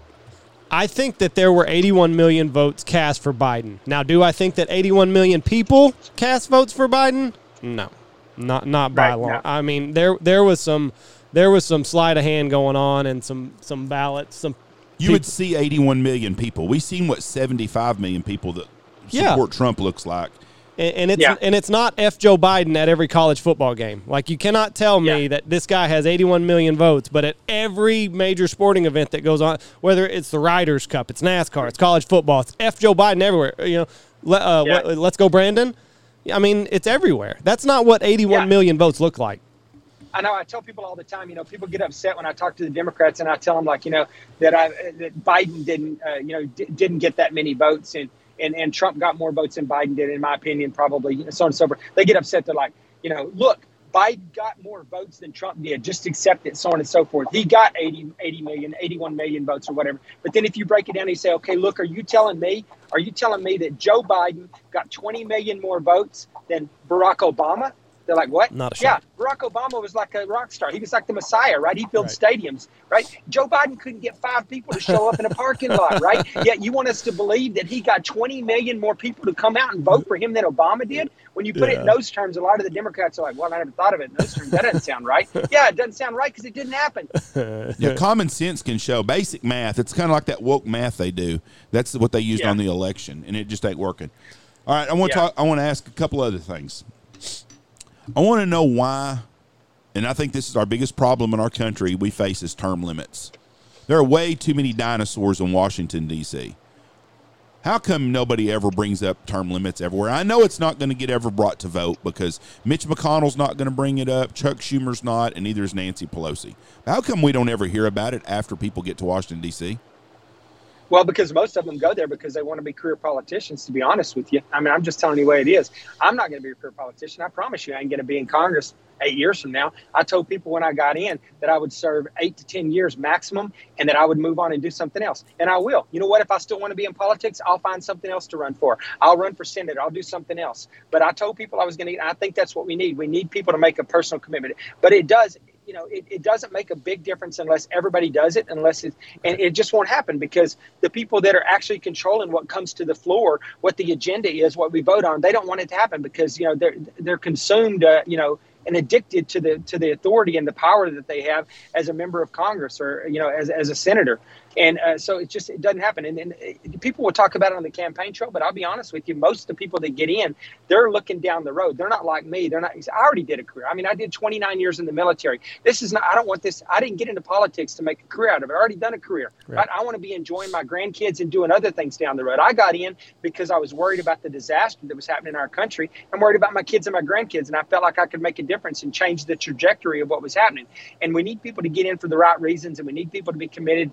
I think that there were eighty-one million votes cast for Biden. Now, do I think that eighty-one million people cast votes for Biden? No, not, not by Right, long. no. I mean, there, there was some, there was some sleight of hand going on and some, some ballots, some. You peop- would see eighty-one million people. We've seen what seventy-five million people that Yeah. support Trump looks like. And, and it's Yeah. and it's not F Joe Biden at every college football game. Like, you cannot tell me Yeah. that this guy has eighty-one million votes, but at every major sporting event that goes on, whether it's the Riders Cup, it's NASCAR, it's college football, it's F Joe Biden everywhere. You know, let, uh, Yeah. what, let's go Brandon. I mean, it's everywhere. That's not what eighty-one Yeah. million votes look like. I know I tell people all the time, you know, people get upset when I talk to the Democrats and I tell them, like, you know, that I that Biden didn't, uh, you know, d- didn't get that many votes, and, and and Trump got more votes than Biden did, in my opinion, probably, you know, so on and so forth. They get upset. They're like, you know, look, Biden got more votes than Trump did. Just accept it, so on and so forth. He got eighty, eighty million, eighty-one million votes or whatever. But then if you break it down, you say, okay, look, are you telling me, are you telling me that Joe Biden got twenty million more votes than Barack Obama? They're like, what? Not a yeah, shot. Barack Obama was like a rock star. He was like the Messiah, right? He filled Right. stadiums, right? Joe Biden couldn't get five people to show up in a parking lot, right? Yet you want us to believe that he got twenty million more people to come out and vote for him than Obama did? When you put it in Yeah. those terms, a lot of the Democrats are like, well, I never thought of it in those terms. That doesn't sound right. Yeah, it doesn't sound right because it didn't happen. Yeah, common sense can show. Basic math. It's kind of like that woke math they do. That's what they used Yeah. on the election, and it just ain't working. All right, I want to Yeah. talk. I want to ask a couple other things. I want to know why, and I think this is our biggest problem in our country we face is term limits. There are way too many dinosaurs in Washington, D C How come nobody ever brings up term limits everywhere? I know it's not going to get ever brought to vote because Mitch McConnell's not going to bring it up, Chuck Schumer's not, and neither is Nancy Pelosi. How come we don't ever hear about it after people get to Washington, D C? Well, because most of them go there because they want to be career politicians, to be honest with you. I mean, I'm just telling you the way it is. I'm not going to be a career politician. I promise you I ain't going to be in Congress eight years from now. I told people when I got in that I would serve eight to ten years maximum and that I would move on and do something else. And I will. You know what? If I still want to be in politics, I'll find something else to run for. I'll run for Senate. I'll do something else. But I told people I was going to, I think that's what we need. We need people to make a personal commitment. But it does, you know, it, it doesn't make a big difference unless everybody does it, unless it, and it just won't happen because the people that are actually controlling what comes to the floor, what the agenda is, what we vote on, they don't want it to happen because, you know, they're, they're consumed, uh, you know, and addicted to the to the authority and the power that they have as a member of Congress or, you know, as, as a senator. And uh, so it just it doesn't happen. And, and uh, people will talk about it on the campaign trail, but I'll be honest with you, most of the people that get in, they're looking down the road. They're not like me. They're not. I already did a career. I mean, I did twenty-nine years in the military. This is not. I don't want this. I didn't get into politics to make a career out of it. I already done a career. Right. Right? I want to be enjoying my grandkids and doing other things down the road. I got in because I was worried about the disaster that was happening in our country. I'm worried about my kids and my grandkids, and I felt like I could make a difference and change the trajectory of what was happening. And we need people to get in for the right reasons, and we need people to be committed uh, to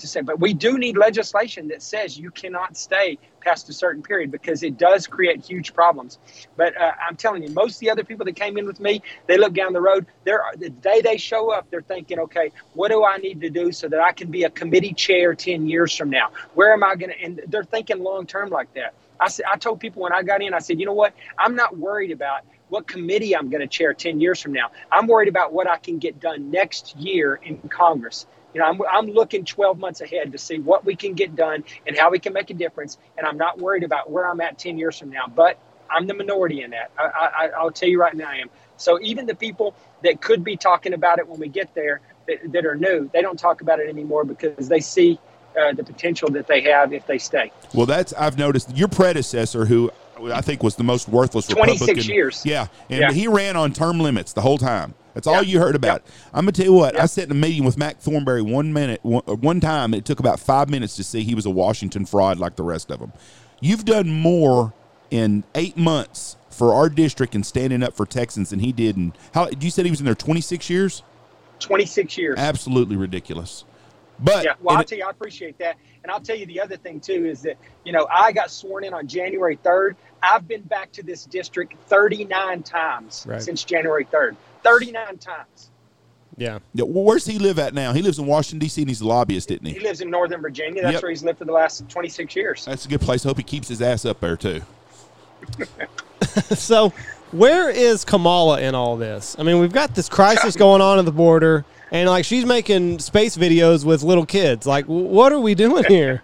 to say. But we do need legislation that says you cannot stay past a certain period, because it does create huge problems. But uh, I'm telling you, most of the other people that came in with me, they look down the road. They're, the day they show up, they're thinking, okay, what do I need to do so that I can be a committee chair ten years from now? Where am I going to, and they're thinking long term like that. I said, I told people when I got in, I said, you know what? I'm not worried about what committee I'm going to chair ten years from now. I'm worried about what I can get done next year in Congress. You know, I'm, I'm looking twelve months ahead to see what we can get done and how we can make a difference. And I'm not worried about where I'm at ten years from now. But I'm the minority in that. I, I, I'll tell you right now I am. So even the people that could be talking about it when we get there that, that are new, they don't talk about it anymore because they see uh, the potential that they have if they stay. Well, that's I've noticed your predecessor, who I think was the most worthless Republican. twenty-six years. Yeah, and yeah. he ran on term limits the whole time. That's all yeah. you heard about. Yep. I'm going to tell you what, yep. I sat in a meeting with Mac Thornberry one minute, one, one time. It took about five minutes to see he was a Washington fraud like the rest of them. You've done more in eight months for our district and standing up for Texans than he did in, how, you said he was in there twenty-six years? twenty-six years. Absolutely ridiculous. But yeah, well, I'll it, tell you, I appreciate that. And I'll tell you the other thing, too, is that, you know, I got sworn in on January third. I've been back to this district thirty-nine times right. since January third. thirty-nine times. Yeah. yeah. Well, where's he live at now? He lives in Washington, D C, and he's a lobbyist, isn't he? He lives in Northern Virginia. That's yep. where he's lived for the last twenty-six years. That's a good place. I hope he keeps his ass up there, too. So where is Kamala in all this? I mean, we've got this crisis going on at the border, and, like, she's making space videos with little kids. Like, what are we doing here?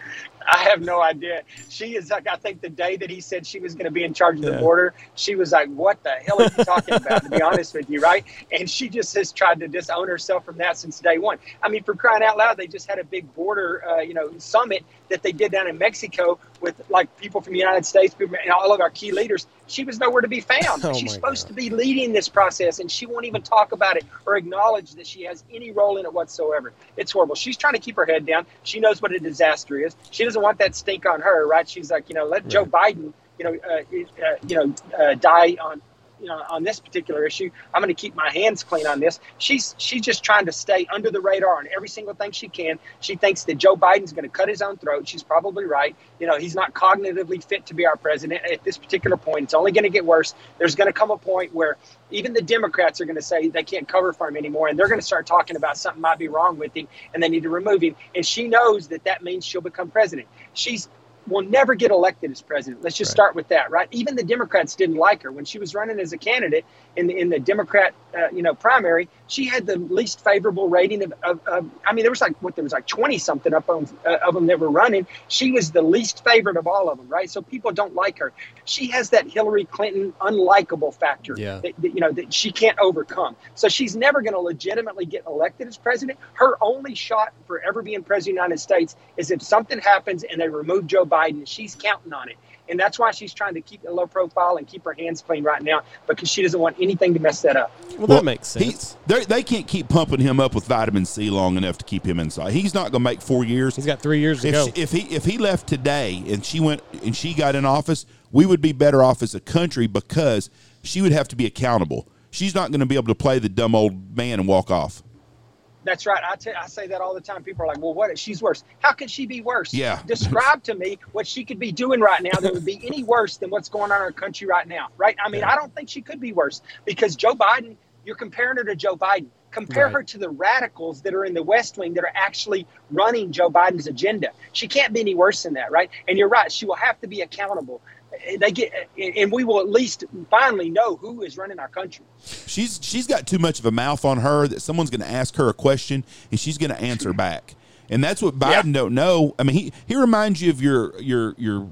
I have no idea. She is like, I think the day that he said she was going to be in charge of the yeah. border, she was like, what the hell are you talking about, to be honest with you, right? And she just has tried to disown herself from that since day one. I mean, for crying out loud, they just had a big border, uh, you know, summit that they did down in Mexico with, like, people from the United States and all of our key leaders. She was nowhere to be found. Oh She's supposed God. to be leading this process, and she won't even talk about it or acknowledge that she has any role in it whatsoever. It's horrible. She's trying to keep her head down. She knows what a disaster is. She doesn't want that stink on her, right? She's like, you know, let right. Joe Biden, you know, uh, uh, you know, uh, die on, you know, on this particular issue. I'm going to keep my hands clean on this. She's she's just trying to stay under the radar on every single thing she can. She thinks that Joe Biden's going to cut his own throat. She's probably right. You know, he's not cognitively fit to be our president at this particular point. It's only going to get worse. There's going to come a point where even the Democrats are going to say they can't cover for him anymore, and they're going to start talking about something might be wrong with him, and they need to remove him. And she knows that that means she'll become president. She's will never get elected as president. Let's just right. start with that, right? Even the Democrats didn't like her when she was running as a candidate in the in the Democrat, uh, you know, primary. She had the least favorable rating of, of, of I mean, there was like what there was like twenty something up on uh, of them that were running. She was the least favorite of all of them, right? So people don't like her. She has that Hillary Clinton unlikable factor, yeah. that, that you know that she can't overcome. So she's never going to legitimately get elected as president. Her only shot for ever being president of the United States is if something happens and they remove Joe Biden. She's counting on it. And that's why she's trying to keep a low profile and keep her hands clean right now, because she doesn't want anything to mess that up. Well, that well, makes sense. They can't keep pumping him up with vitamin C long enough to keep him inside. He's not going to make four years. He's got three years to if go. She, if he if he left today and she went and she got in office, we would be better off as a country because she would have to be accountable. She's not going to be able to play the dumb old man and walk off. That's right. I, t- I say that all the time. People are like, well, what? She's worse. How could she be worse? Yeah. Describe to me what she could be doing right now that would be any worse than what's going on in our country right now, right? I mean, yeah. I don't think she could be worse because Joe Biden, you're comparing her to Joe Biden. Compare right. her to the radicals that are in the West Wing that are actually running Joe Biden's agenda. She can't be any worse than that, right? And you're right. She will have to be accountable. They get, and we will at least finally know who is running our country. She's she's got too much of a mouth on her that someone's going to ask her a question and she's going to answer back, and that's what Biden yeah. don't know. I mean, he he reminds you of your your your.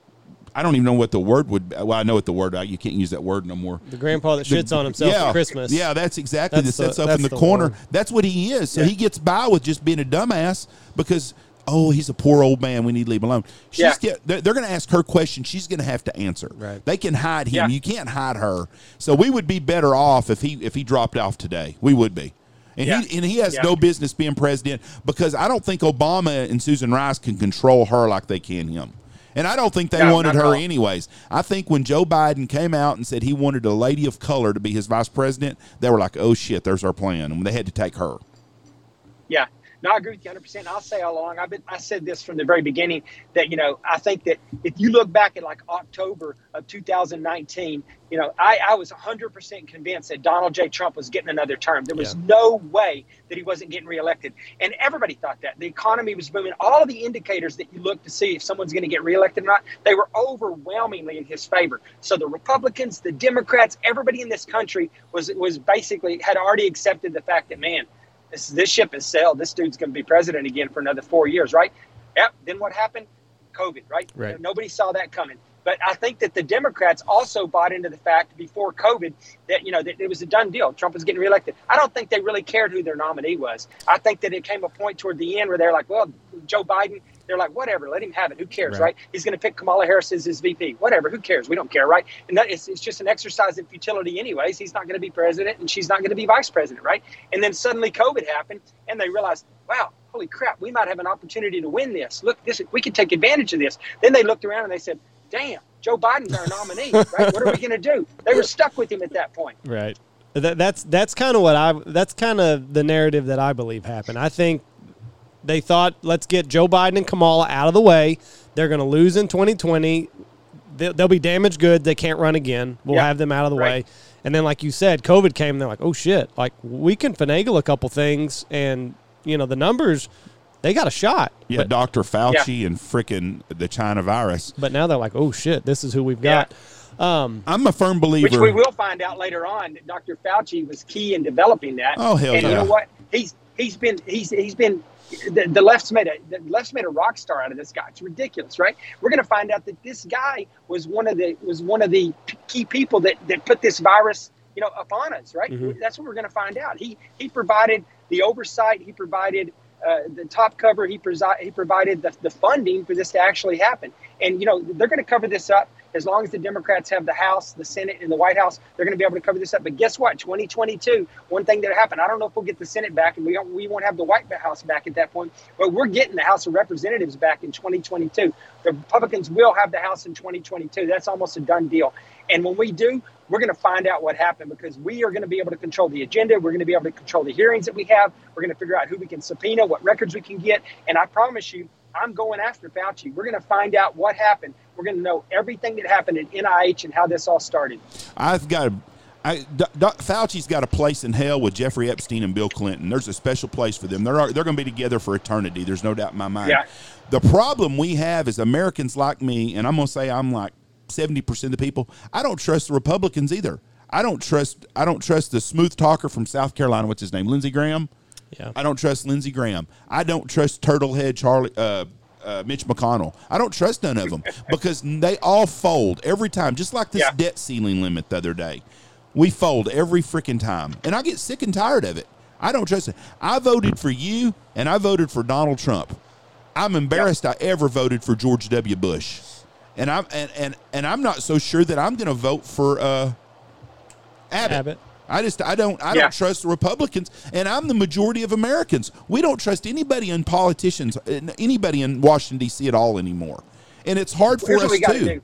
I don't even know what the word would. Well, I know what the word. You can't use that word no more. The grandpa that shits the, on himself yeah, at Christmas. Yeah, that's exactly. That sits up in the, the corner. Word. That's what he is. So yeah. he gets by with just being a dumbass because. Oh, he's a poor old man. We need to leave him alone. She's yeah. get, they're, they're going to ask her questions. She's going to have to answer. Right. They can hide him. Yeah. You can't hide her. So we would be better off if he if he dropped off today. We would be. And yeah. he and he has yeah. no business being president because I don't think Obama and Susan Rice can control her like they can him. And I don't think they no, wanted her anyways. I think when Joe Biden came out and said he wanted a lady of color to be his vice president, they were like, oh, shit, there's our plan. And they had to take her. Yeah. No, I agree with you one hundred percent. I'll say all along, I've been, I said this from the very beginning that, you know, I think that if you look back at like October of two thousand nineteen, you know, I, I was one hundred percent convinced that Donald J. Trump was getting another term. There was yeah. no way that he wasn't getting reelected. And everybody thought that. The economy was booming. All of the indicators that you look to see if someone's going to get reelected or not, they were overwhelmingly in his favor. So the Republicans, the Democrats, everybody in this country was was basically had already accepted the fact that, man, This, this ship has sailed. This dude's going to be president again for another four years, right? Yep. Then what happened? COVID, right? Right. Nobody saw that coming. But I think that the Democrats also bought into the fact before COVID that, you know, that it was a done deal. Trump was getting reelected. I don't think they really cared who their nominee was. I think that it came a point toward the end where they're like, well, Joe Biden, they're like, whatever, let him have it. Who cares, right? right? He's going to pick Kamala Harris as his V P. Whatever, who cares? We don't care, right? And that is, it's just an exercise in futility anyways. He's not going to be president and she's not going to be vice president, right? And then suddenly COVID happened and they realized, wow, holy crap, we might have an opportunity to win this. Look, this we can take advantage of this. Then they looked around and they said, damn, Joe Biden's our nominee, right? What are we going to do? They were stuck with him at that point. Right. That, that's that's kind of what I that's kind of the narrative that I believe happened. I think they thought, let's get Joe Biden and Kamala out of the way. They're going to lose in twenty twenty. They'll, they'll be damaged goods. They can't run again. We'll yeah. have them out of the right. way. And then, like you said, COVID came. And they're like, oh shit! Like we can finagle a couple things, and you know the numbers. They got a shot. Yeah, but, Doctor Fauci yeah. and frickin' the China virus. But now they're like, oh, shit, this is who we've got. Yeah. Um, I'm a firm believer. Which we will find out later on that Doctor Fauci was key in developing that. Oh, hell and yeah. you know what? He's he's been he's he's been the, the left's made a the left's made a rock star out of this guy. It's ridiculous, right? We're going to find out that this guy was one of the was one of the key people that that put this virus, you know, upon us, right? Mm-hmm. That's what we're going to find out. He he provided the oversight. He provided Uh, the top cover, he, presi- he provided the, the funding for this to actually happen. And, you know, they're going to cover this up as long as the Democrats have the House, the Senate, and the White House. They're going to be able to cover this up. But guess what? twenty twenty-two, one thing that happened, I don't know if we'll get the Senate back, and we, don't, we won't have the White House back at that point, but we're getting the House of Representatives back in twenty twenty-two. The Republicans will have the House in twenty twenty-two. That's almost a done deal. And when we do, we're going to find out what happened because we are going to be able to control the agenda. We're going to be able to control the hearings that we have. We're going to figure out who we can subpoena, what records we can get. And I promise you, I'm going after Fauci. We're going to find out what happened. We're going to know everything that happened in N I H and how this all started. I've got a, I, D- D- Fauci's got a place in hell with Jeffrey Epstein and Bill Clinton. There's a special place for them. They're they're going to be together for eternity. There's no doubt in my mind. Yeah. The problem we have is Americans like me, and I'm going to say I'm like seventy percent of the people, I don't trust the Republicans either. I don't trust I don't trust the smooth talker from South Carolina. What's his name? Lindsey Graham? Yeah. I don't trust Lindsey Graham. I don't trust Turtlehead Charlie uh, uh, Mitch McConnell. I don't trust none of them because they all fold every time, just like this yeah. debt ceiling limit the other day. We fold every freaking time, and I get sick and tired of it. I don't trust it. I voted for you, and I voted for Donald Trump. I'm embarrassed yeah. I ever voted for George W. Bush. And I'm and, and, and I'm not so sure that I'm going to vote for uh, Abbott. Abbott. I just I don't I yeah. don't trust the Republicans, and I'm the majority of Americans. We don't trust anybody in politicians, anybody in Washington D C at all anymore, and it's hard for Here's us what we gotta too. do.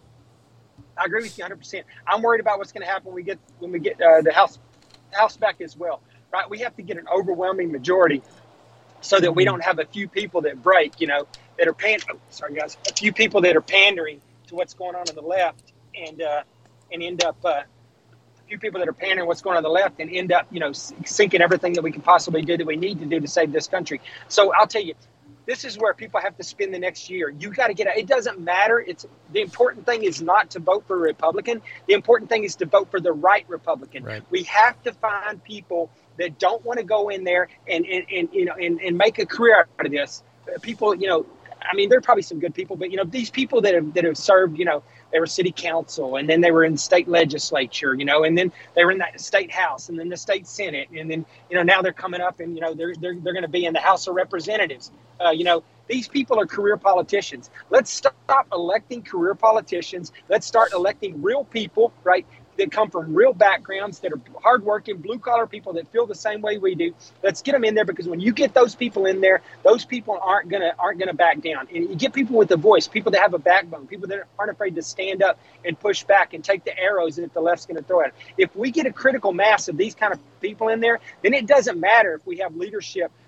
I agree with you one hundred percent. I'm worried about what's going to happen when we get when we get uh, the House House back as well. Right? We have to get an overwhelming majority so that we don't have a few people that break. You know, that are pan. Oh, sorry guys, a few people that are pandering to what's going on on the left, and uh, and end up uh, a few people that are pandering what's going on, on the left, and end up you know sinking everything that we can possibly do that we need to do to save this country. So I'll tell you, this is where people have to spend the next year. You got to get out. It doesn't matter. It's the important thing is not to vote for a Republican. The important thing is to vote for the right Republican. Right. We have to find people that don't want to go in there and and, and you know and, and make a career out of this. People, you know. I mean, there are probably some good people, but, you know, these people that have that have served, you know, they were city council and then they were in state legislature, you know, and then they were in that state house and then the state senate. And then, you know, now they're coming up and, you know, they're they're, they're going to be in the House of Representatives. Uh, you know, these people are career politicians. Let's stop electing career politicians. Let's start electing real people, right, that come from real backgrounds, that are hardworking, blue-collar people that feel the same way we do. Let's get them in there because when you get those people in there, those people aren't gonna aren't gonna back down. And you get people with a voice, people that have a backbone, people that aren't afraid to stand up and push back and take the arrows that the left's gonna throw at them. If we get a critical mass of these kind of people in there, then it doesn't matter if we have leadership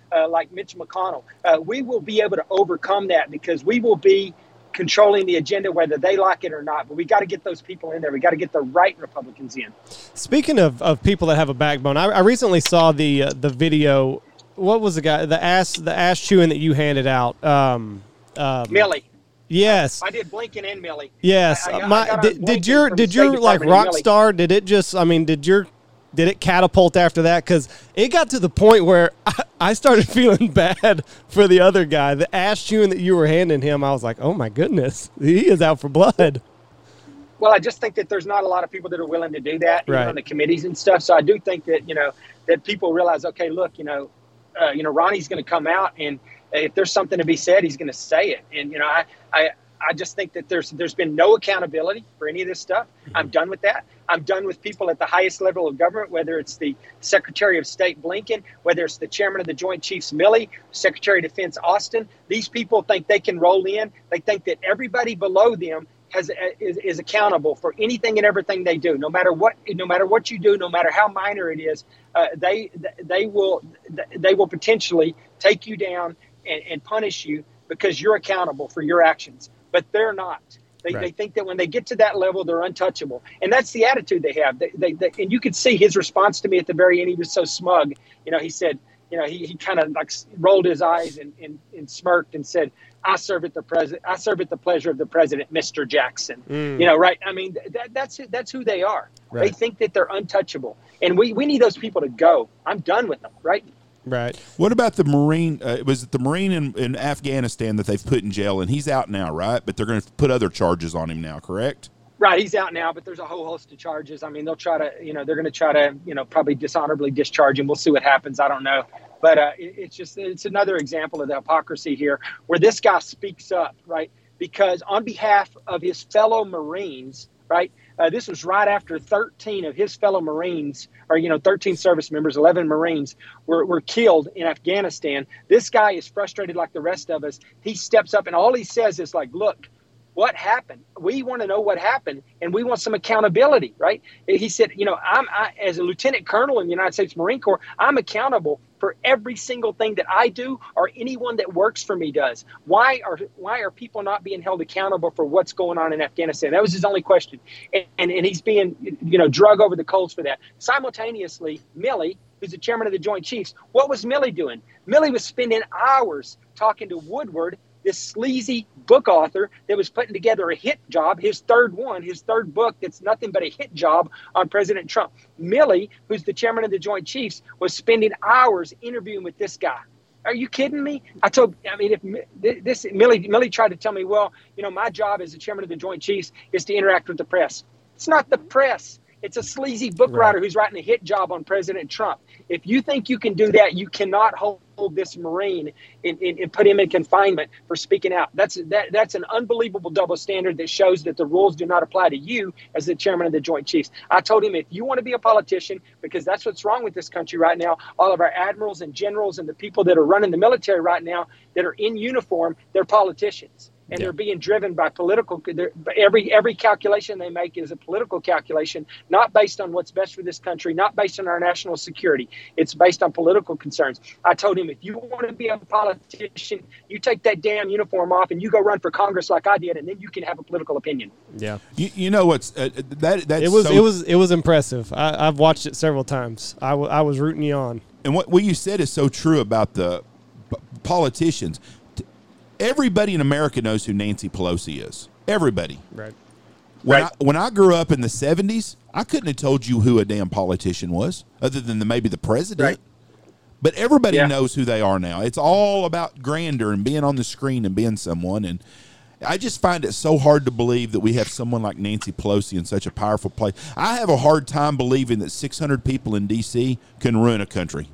uh, like Mitch McConnell. Uh, we will be able to overcome that because we will be controlling the agenda whether they like it or not. But we got to get those people in there. We got to get the right Republicans in. Speaking of, of people that have a backbone, I, I recently saw the uh, the video. What was the guy the ass the ass chewing that you handed out? Um, um, Millie. Yes, I did Blinken and Millie. Yes, I, I, my I did, did your did your like rock star? Did it just? I mean, did your did it catapult after that? Because it got to the point where I, I started feeling bad for the other guy. The ass chewing that you were handing him, I was like, oh my goodness, he is out for blood. Well, I just think that there's not a lot of people that are willing to do that, right, even on the committees and stuff. So I do think that you know that people realize, okay, look, you know, uh, you know, Ronnie's going to come out and. If there's something to be said, he's going to say it. And, you know, I, I, I just think that there's there's been no accountability for any of this stuff. I'm done with that. I'm done with people at the highest level of government, whether it's the Secretary of State Blinken, whether it's the Chairman of the Joint Chiefs Milley, Secretary of Defense Austin. These people think they can roll in. They think that everybody below them has is, is accountable for anything and everything they do, no matter what, no matter what you do, no matter how minor it is. Uh, they they will they will potentially take you down and, and punish you because you're accountable for your actions, but they're not. They, right. they think that when they get to that level, they're untouchable. And that's the attitude they have. They, they, they, and you could see his response to me at the very end. He was so smug. You know, he said, you know, he, he kind of like rolled his eyes and, and, and smirked and said, I serve at the president. I serve at the pleasure of the president, Mister Jackson. Mm. You know, right. I mean, that, that's it. That's who they are. Right. They think that they're untouchable. And we, we need those people to go. I'm done with them. Right. Right. What about the Marine? Uh, was it the Marine in, in Afghanistan that they've put in jail, and he's out now, right? But they're going to put other charges on him now, correct? Right. He's out now, but there's a whole host of charges. I mean, they'll try to, you know, they're going to try to, you know, probably dishonorably discharge him. We'll see what happens. I don't know. But uh, it, it's just it's another example of the hypocrisy here where this guy speaks up, right? Because on behalf of his fellow Marines, right? Uh, this was right after thirteen of his fellow Marines, or, you know, thirteen service members, eleven Marines were, were killed in Afghanistan. This guy is frustrated like the rest of us. He steps up and all he says is like, look, what happened? We want to know what happened, and we want some accountability, right? He said, you know, I'm I, as a lieutenant colonel in the United States Marine Corps, I'm accountable for every single thing that I do or anyone that works for me does. Why are why are people not being held accountable for what's going on in Afghanistan? That was his only question, and and, and he's being, you know, drug over the coals for that. Simultaneously, Milley, who's the chairman of the Joint Chiefs, what was Milley doing? Milley was spending hours talking to Woodward, this sleazy book author that was putting together a hit job, his third one, his third book that's nothing but a hit job on President Trump. Milley, who's the chairman of the Joint Chiefs, was spending hours interviewing with this guy. Are you kidding me? I told, I mean, if this, Milley, Milley tried to tell me, well, you know, my job as the chairman of the Joint Chiefs is to interact with the press. It's not the press. It's a sleazy book right. writer who's writing a hit job on President Trump. If you think you can do that, you cannot hold this Marine and, and, and put him in confinement for speaking out. That's that that's an unbelievable double standard that shows that the rules do not apply to you as the chairman of the Joint Chiefs. I told him, if you want to be a politician, because that's what's wrong with this country right now, all of our admirals and generals and the people that are running the military right now that are in uniform, they're politicians. And yeah. they're being driven by political. Every every calculation they make is a political calculation, not based on what's best for this country, not based on our national security. It's based on political concerns. I told him, if you want to be a politician, you take that damn uniform off and you go run for Congress like I did, and then you can have a political opinion. Yeah, you, you know what's uh, that? That's it was so, it was it was impressive. I, I've watched it several times. I, w- I was rooting you on. And what what you said is so true about the p- politicians. Everybody in America knows who Nancy Pelosi is. Everybody. Right. When, right. I, when I grew up in the seventies, I couldn't have told you who a damn politician was, other than the, maybe the president. Right. But everybody yeah. knows who they are now. It's all about grandeur and being on the screen and being someone. And I just find it so hard to believe that we have someone like Nancy Pelosi in such a powerful place. I have a hard time believing that six hundred people in D C can ruin a country.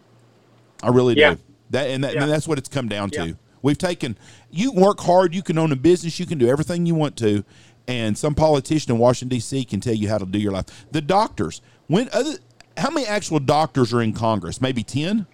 I really yeah. do. That and, that, yeah. and that's what it's come down yeah. to. We've taken, you work hard, you can own a business, you can do everything you want to, and some politician in Washington, D C can tell you how to do your life. The doctors, when other, how many actual doctors are in Congress? Maybe ten?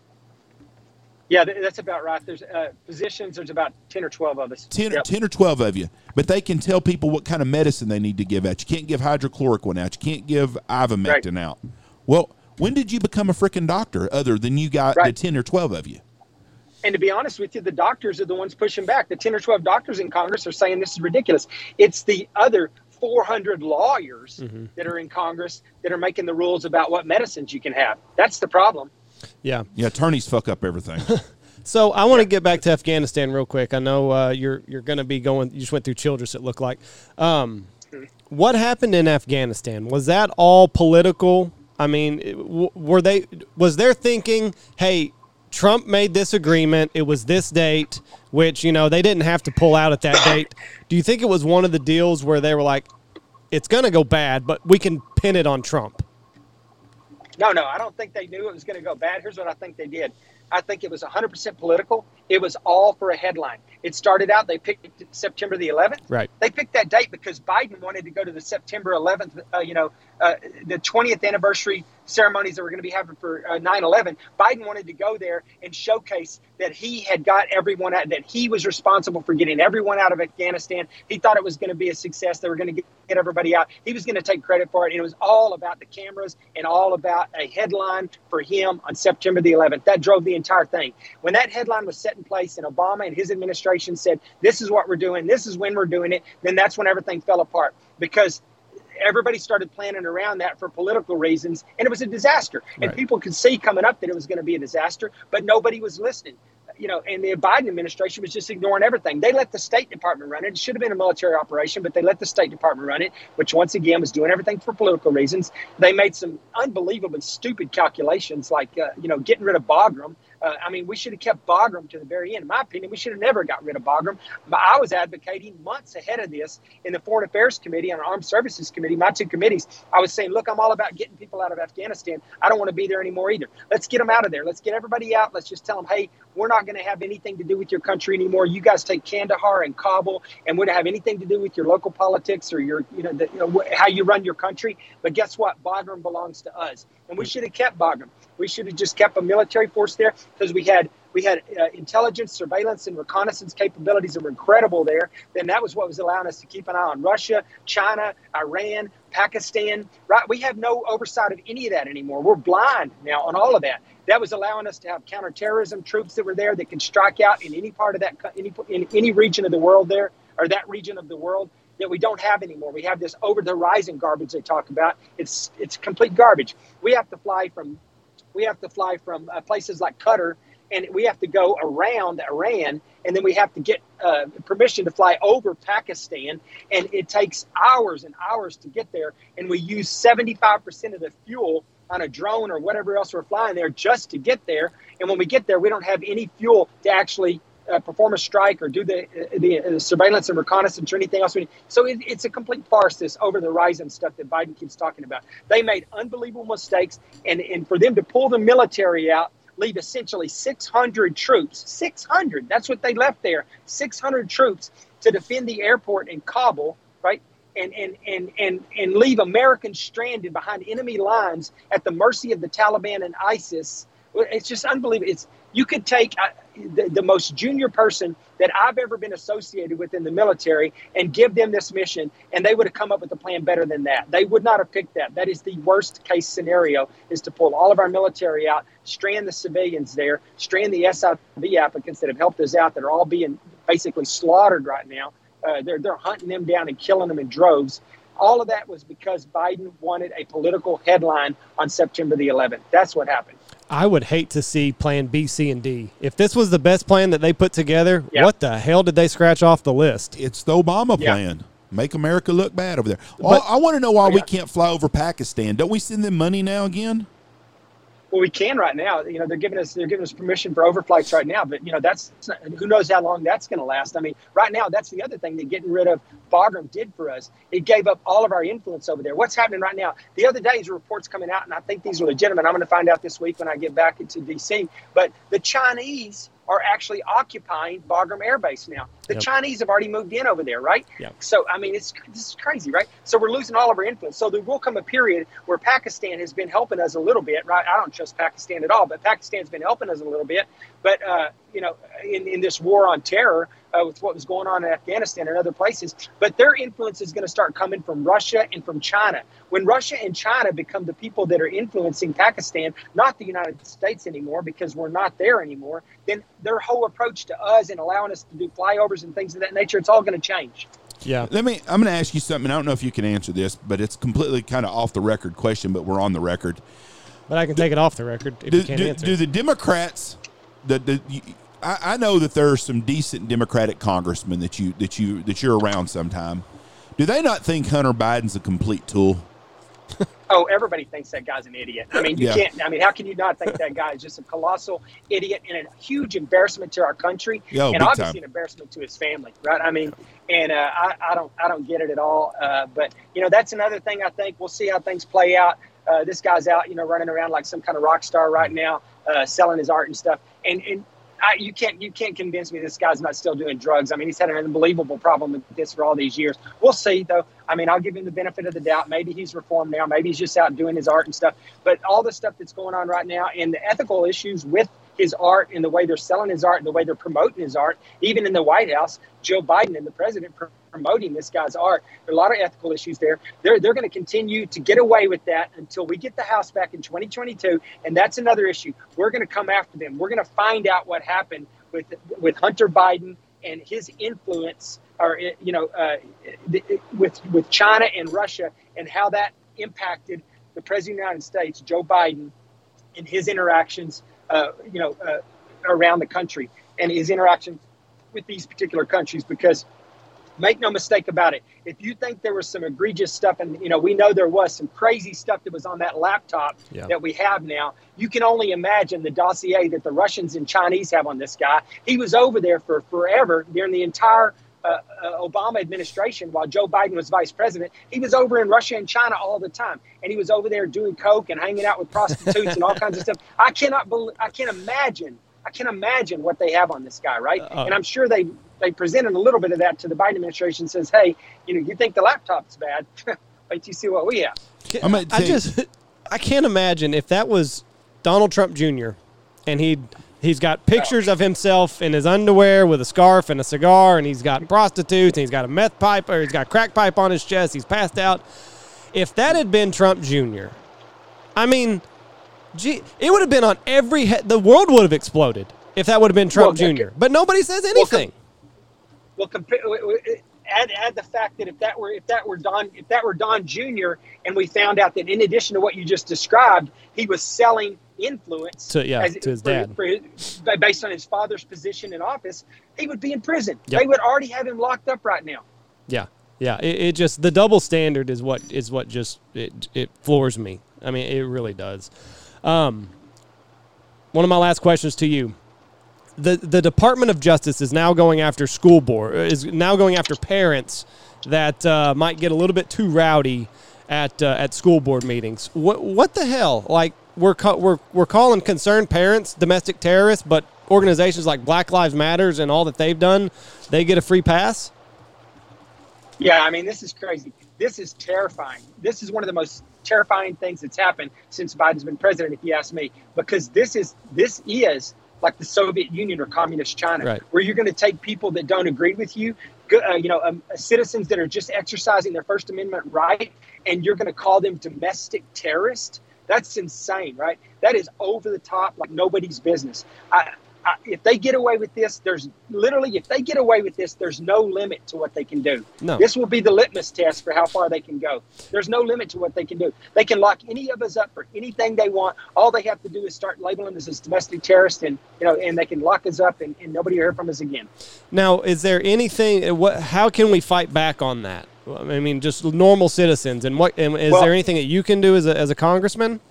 Yeah, that's about right. There's uh, physicians, there's about ten or twelve of us. ten, yep. ten or twelve of you. But they can tell people what kind of medicine they need to give out. You can't give hydrochloroquine out. You can't give ivermectin right. out. Well, when did you become a freaking doctor other than you got right. the ten or twelve of you? And to be honest with you, the doctors are the ones pushing back. The ten or twelve doctors in Congress are saying this is ridiculous. It's the other four hundred lawyers mm-hmm. that are in Congress that are making the rules about what medicines you can have. That's the problem. Yeah. Yeah, attorneys fuck up everything. So I want to get back to Afghanistan real quick. I know uh, you're you're going to be going. You just went through Childress. It looked like. Um, what happened in Afghanistan? Was that all political? I mean, w- were they? Was their thinking, hey, Trump made this agreement. It was this date, which you know they didn't have to pull out at that date. Do you think it was one of the deals where they were like, it's going to go bad, but we can pin it on Trump? No, no, I don't think they knew it was going to go bad. Here's what I think they did. I think it was one hundred percent political. It was all for a headline. It started out, they picked September the eleventh. Right. They picked that date because Biden wanted to go to the September eleventh, uh, you know, uh, the twentieth anniversary ceremonies that we're going to be having for uh, nine eleven. Biden wanted to go there and showcase that he had got everyone out, that he was responsible for getting everyone out of Afghanistan. He thought it was going to be a success. They were going to get, get everybody out. He was going to take credit for it. And it was all about the cameras and all about a headline for him on September the eleventh. That drove the entire thing. When that headline was set in place and Obama and his administration said, this is what we're doing, this is when we're doing it, then that's when everything fell apart, because everybody started planning around that for political reasons, and it was a disaster. Right. And people could see coming up that it was going to be a disaster, but nobody was listening. You know, and the Biden administration was just ignoring everything. They let the State Department run it. It should have been a military operation, but they let the State Department run it, which once again was doing everything for political reasons. They made some unbelievable, stupid calculations, like, uh, you know, getting rid of Bagram. Uh, I mean, we should have kept Bagram to the very end. In my opinion, we should have never got rid of Bagram. But I was advocating months ahead of this in the Foreign Affairs Committee and Armed Services Committee, my two committees. I was saying, look, I'm all about getting people out of Afghanistan. I don't want to be there anymore either. Let's get them out of there. Let's get everybody out. Let's just tell them, hey, we're not going to have anything to do with your country anymore. You guys take Kandahar and Kabul, and we don't have anything to do with your local politics or your, you know, the, you know, how you run your country. But guess what? Bagram belongs to us. And we should have kept Bagram. We should have just kept a military force there, because we had we had uh, intelligence, surveillance, and reconnaissance capabilities that were incredible there. Then that was what was allowing us to keep an eye on Russia, China, Iran, Pakistan. Right? We have no oversight of any of that anymore. We're blind now on all of that. That was allowing us to have counterterrorism troops that were there that can strike out in any part of that, any in any region of the world there, or that region of the world, that we don't have anymore. We have this over the horizon garbage they talk about. It's it's complete garbage. We have to fly from we have to fly from uh, places like Qatar, and we have to go around Iran, and then we have to get uh, permission to fly over Pakistan, and it takes hours and hours to get there, and we use seventy-five percent of the fuel on a drone or whatever else we're flying there just to get there. And when we get there, we don't have any fuel to actually uh, perform a strike or do the uh, the uh, surveillance and reconnaissance or anything else. So it, it's a complete farce, this over the horizon stuff that Biden keeps talking about. They made unbelievable mistakes, and, and for them to pull the military out, leave essentially six hundred troops, six hundred, that's what they left there, six hundred troops to defend the airport in Kabul, right? And, and, and, and, and leave Americans stranded behind enemy lines at the mercy of the Taliban and ISIS. It's just unbelievable. It's, you could take uh, the, the most junior person that I've ever been associated with in the military and give them this mission, and they would have come up with a plan better than that. They would not have picked that. That is the worst case scenario, is to pull all of our military out, strand the civilians there, strand the S I V applicants that have helped us out, that are all being basically slaughtered right now. Uh, they're they're hunting them down and killing them in droves. All of that was because Biden wanted a political headline on September the eleventh. That's what happened. I would hate to see plan B, C, and D. If this was the best plan that they put together, yeah. what the hell did they scratch off the list? It's the Obama yeah. plan. Make America look bad over there. But, I want to know why yeah. we can't fly over Pakistan. Don't we send them money now again? Well, we can right now. You know, they're giving us they're giving us permission for overflights right now, but you know, that's who knows how long that's going to last. I mean, right now, that's the other thing that getting rid of Bagram did for us. It gave up all of our influence over there. What's happening right now? The other day, there were reports coming out, and I think these are legitimate. I'm going to find out this week when I get back into D C. But the Chinese are actually occupying Bagram Air Base now. The Yep. Chinese have already moved in over there, right? Yep. So, I mean, it's this is crazy, right? So we're losing all of our influence. So there will come a period where Pakistan has been helping us a little bit, right? I don't trust Pakistan at all, but Pakistan's been helping us a little bit. But, uh, you know, in, in this war on terror, uh, with what was going on in Afghanistan and other places. But their influence is going to start coming from Russia and from China. When Russia and China become the people that are influencing Pakistan, not the United States anymore, because we're not there anymore, then their whole approach to us and allowing us to do flyovers and things of that nature, it's all going to change. Yeah. Let me, I'm going to ask you something. I don't know if you can answer this, but it's completely kind of off the record question, but we're on the record. But I can take it off the record if Do, you can't do, answer. do the Democrats, the, the, you, I, I know that there are some decent Democratic congressmen that you, that you, that you're around sometime. Do they not think Hunter Biden's a complete tool? Oh, everybody thinks that guy's an idiot. I mean, you Yeah. can't. I mean, how can you not think that guy is just a colossal idiot and a huge embarrassment to our country, Yo, and big obviously time. an embarrassment to his family, right? I mean, and uh, I, I don't, I don't get it at all. Uh, but you know, that's another thing. I think we'll see how things play out. Uh, this guy's out, you know, running around like some kind of rock star right now, uh, selling his art and stuff. And and I, you can't, you can't convince me this guy's not still doing drugs. I mean, he's had an unbelievable problem with this for all these years. We'll see, though. I mean, I'll give him the benefit of the doubt. Maybe he's reformed now. Maybe he's just out doing his art and stuff. But all the stuff that's going on right now and the ethical issues with his art and the way they're selling his art and the way they're promoting his art, even in the White House, Joe Biden and the president pr- promoting this guy's art. There are a lot of ethical issues there. They're, they're going to continue to get away with that until we get the House back in twenty twenty-two. And that's another issue. We're going to come after them. We're going to find out what happened with with Hunter Biden and his influence, or you know, uh, with with China and Russia, and how that impacted the president of the United States, Joe Biden, and his interactions, uh, you know, uh, around the country, and his interactions with these particular countries. Because make no mistake about it, if you think there was some egregious stuff, and you know, we know there was some crazy stuff that was on that laptop Yeah. that we have now, you can only imagine the dossier that the Russians and Chinese have on this guy. He was over there for forever during the entire uh, uh, Obama administration while Joe Biden was vice president. He was over in Russia and China all the time, and he was over there doing coke and hanging out with prostitutes and all kinds of stuff. I cannot believe, I can't imagine, I can't imagine what they have on this guy, right? Uh-oh. And I'm sure they they presented a little bit of that to the Biden administration. Says, hey, you know, you think the laptop's bad? Wait till you see what we have. I'm gonna I take- just, I can't imagine if that was Donald Trump Junior and he he's got pictures of himself in his underwear with a scarf and a cigar, and he's got prostitutes, and he's got a meth pipe, or he's got a crack pipe on his chest. He's passed out. If that had been Trump Junior, I mean, gee, it would have been on every he- the world would have exploded if that would have been Trump Well, that- Junior But nobody says anything. Well, compare, add add the fact that if that were if that were Don if that were Don Junior and we found out that in addition to what you just described, he was selling influence To- yeah, as- to his for- dad. for his- based on his father's position in office, he would be in prison. Yep. They would already have him locked up right now. Yeah, yeah. It, it just the double standard is what is what just it it floors me. I mean, it really does. Um, one of my last questions to you: the the Department of Justice is now going after school board is now going after parents that uh, might get a little bit too rowdy at uh, at school board meetings. What what the hell? Like we're ca- we're we're calling concerned parents domestic terrorists, but organizations like Black Lives Matters and all that they've done, they get a free pass. Yeah, I mean, this is crazy. This is terrifying. This is one of the most terrifying things that's happened since Biden's been president, if you ask me, because this is this is like the Soviet Union or communist China, Right. where you're going to take people that don't agree with you, go- uh, you know, um, citizens that are just exercising their First Amendment right, and you're going to call them domestic terrorists. That's insane, right? That is over the top, like nobody's business. I, I, if they get away with this, there's literally, if they get away with this, there's no limit to what they can do. No. This will be the litmus test for how far they can go. There's no limit to what they can do. They can lock any of us up for anything they want. All they have to do is start labeling us as domestic terrorists, and you know, and they can lock us up, and, and nobody will hear from us again. Now, is there anything? What? How can we fight back on that? I mean, just normal citizens, and what? And is Well- there anything that you can do as a as a congressman?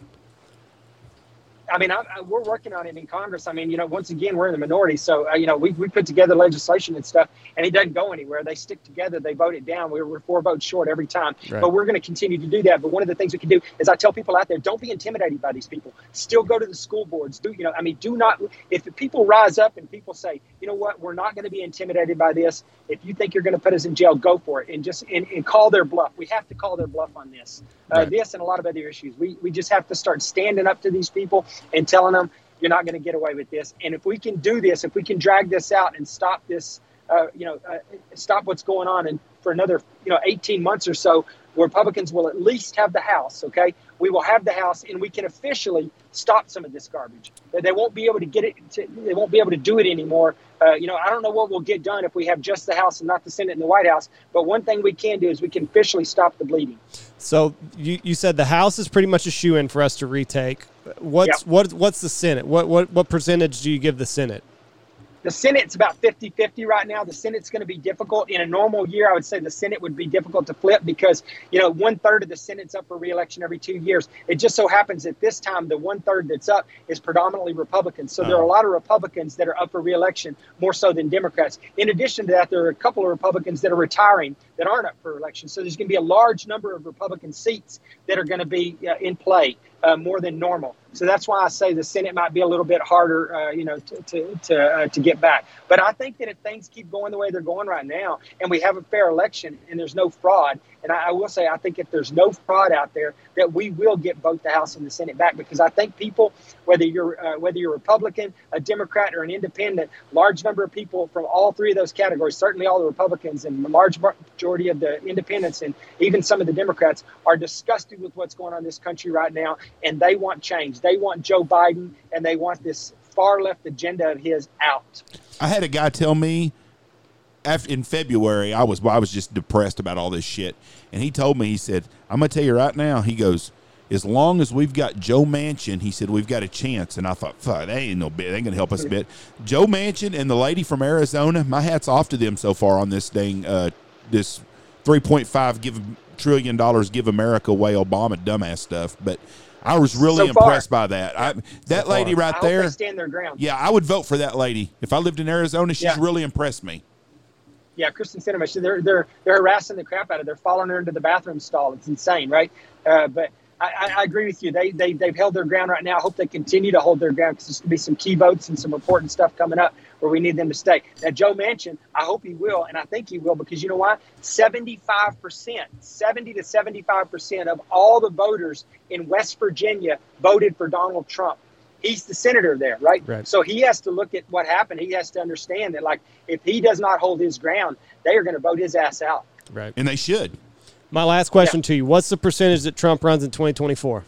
I mean, I, I, we're working on it in Congress. I mean, you know, once again, we're in the minority. So, uh, you know, we we put together legislation and stuff, and it doesn't go anywhere. They stick together. They vote it down. We're, we're four votes short every time. Right. But we're going to continue to do that. But one of the things we can do is I tell people out there, don't be intimidated by these people. Still go to the school boards. Do, you know, I mean, do not, if the people rise up and people say, you know what, we're not going to be intimidated by this. If you think you're going to put us in jail, go for it. And just and, and call their bluff. We have to call their bluff on this. Uh, Right. This and a lot of other issues. We, we just have to start standing up to these people and telling them, you're not going to get away with this. And if we can do this, if we can drag this out and stop this uh, you know, uh, stop what's going on, and for another, you know, eighteen months or so, Republicans will at least have the House. Okay, we will have the House, and we can officially stop some of this garbage. They won't be able to get it. To, they won't be able to do it anymore. Uh, you know, I don't know what will get done if we have just the House and not the Senate and the White House. But one thing we can do is we can officially stop the bleeding. So you, you said the House is pretty much a shoo-in for us to retake. What's Yeah. what what's the Senate? What what what percentage do you give the Senate? The Senate's about fifty-fifty right now. The Senate's going to be difficult. In a normal year, I would say the Senate would be difficult to flip because, you know, one-third of the Senate's up for re-election every two years. It just so happens that this time the one-third that's up is predominantly Republicans. So there are a lot of Republicans that are up for re-election, more so than Democrats. In addition to that, there are a couple of Republicans that are retiring that aren't up for election. So there's going to be a large number of Republican seats that are going to be uh, in play, uh, more than normal. So that's why I say the Senate might be a little bit harder, uh, you know, to to to, uh, to get back. But I think that if things keep going the way they're going right now, and we have a fair election, and there's no fraud, and I, I will say I think if there's no fraud out there, that we will get both the House and the Senate back, because I think people, whether you're uh, whether you're a Republican, a Democrat, or an independent, large number of people from all three of those categories, certainly all the Republicans and the large majority of the independents, and even some of the Democrats, are disgusted with what's going on in this country right now, and they want change. They want Joe Biden, and they want this far left agenda of his out. I had a guy tell me after, in February, I was I was just depressed about all this shit, and he told me, he said, I'm going to tell you right now, he goes, as long as we've got Joe Manchin, he said, we've got a chance. And I thought, fuck, that ain't no bit. They ain't going to help us a bit. Joe Manchin and the lady from Arizona, my hat's off to them so far on this dang, uh, this three point five give trillion dollars give America away Obama dumbass stuff. But I was really So far. impressed by that. I, that So lady far. right I hope there. they stand their ground. Yeah, I would vote for that lady. If I lived in Arizona, she's Yeah. really impressed me. Yeah, Kristen Sinema, she- they're they're they're harassing the crap out of her. They're following her into the bathroom stall. It's insane, right? Uh, but I, I, I agree with you. They they they've held their ground right now. I hope they continue to hold their ground, because there's going to be some key votes and some important stuff coming up where we need them to stay. Now, Joe Manchin, I hope he will, and I think he will, because you know why? seventy-five percent, seventy to seventy-five percent of all the voters in West Virginia voted for Donald Trump. He's the senator there, right? Right. So he has to look at what happened. He has to understand that, like, if he does not hold his ground, they are going to vote his ass out. Right. And they should. My last question Yeah. to you: what's the percentage that Trump runs in twenty twenty-four?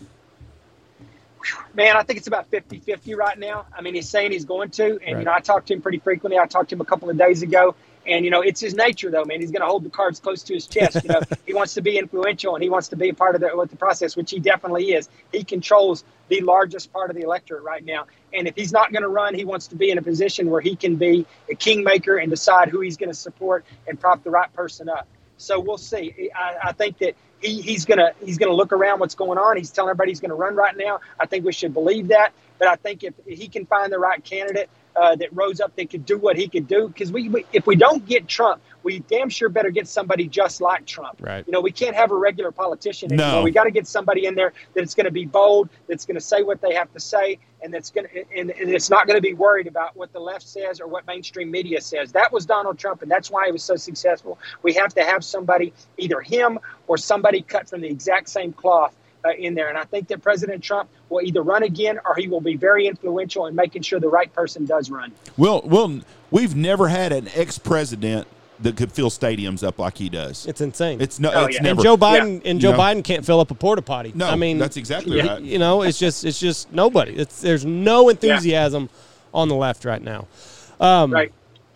Man, I think it's about fifty-fifty right now. I mean, he's saying he's going to, and, Right. you know, I talked to him pretty frequently. I talked to him a couple of days ago, and, you know, it's his nature, though, man. He's going to hold the cards close to his chest. You know, he wants to be influential, and he wants to be a part of the, with the process, which he definitely is. He controls the largest part of the electorate right now. And if he's not going to run, he wants to be in a position where he can be a kingmaker and decide who he's going to support and prop the right person up. So we'll see. I, I think that he, he's gonna he's gonna look around what's going on. He's telling everybody he's going to run right now. I think we should believe that. But I think if he can find the right candidate uh, that rose up that could do what he could do, because we, we if we don't get Trump, we damn sure better get somebody just like Trump. Right. You know, we can't have a regular politician anymore. No. We got to get somebody in there that's going to be bold, that's going to say what they have to say, and that's going to and, and it's not going to be worried about what the left says or what mainstream media says. That was Donald Trump, and that's why he was so successful. We have to have somebody, either him or somebody cut from the exact same cloth, uh, in there. And I think that President Trump will either run again, or he will be very influential in making sure the right person does run. Well, well, we've never had an ex-president that could fill stadiums up like he does. It's insane. It's no, Oh, it's yeah. never. and Joe Biden Yeah. and Joe You know? Biden can't fill up a porta potty. No, I mean that's exactly y- right. You know, it's just it's just nobody. It's there's no enthusiasm on the left right now. Um, Right.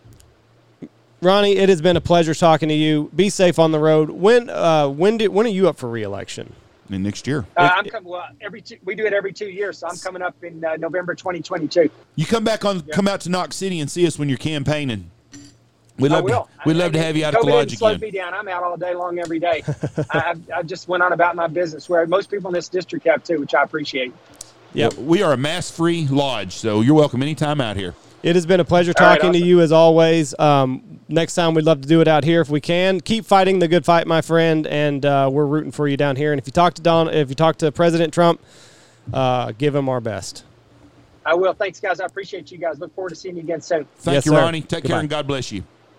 Ronnie, it has been a pleasure talking to you. Be safe on the road. When uh, when did when are you up for re-election? And next year, Uh, I'm coming. Well, every two, we do it every two years, so I'm coming up in uh, November twenty twenty-two. you come back on, come out to Knox City and see us when you're campaigning. We'd I love to, will. we'd I- love to I- have you out at the COVID lodge didn't slow again. me down. I'm out all day long every day. I, I've, I just went on about my business, where most people in this district have too, which I appreciate. Yep. Well, we are a mass-free lodge, so you're welcome anytime out here. It has been a pleasure All right, talking to awesome. you as always. Um, next time, we'd love to do it out here if we can. Keep fighting the good fight, my friend, and uh, we're rooting for you down here. And if you talk to Don, if you talk to President Trump, uh, give him our best. I will. Thanks, guys. I appreciate you guys. Look forward to seeing you again soon. Thank Yes, you, sir. Ronnie. Take Goodbye. care, and God bless you.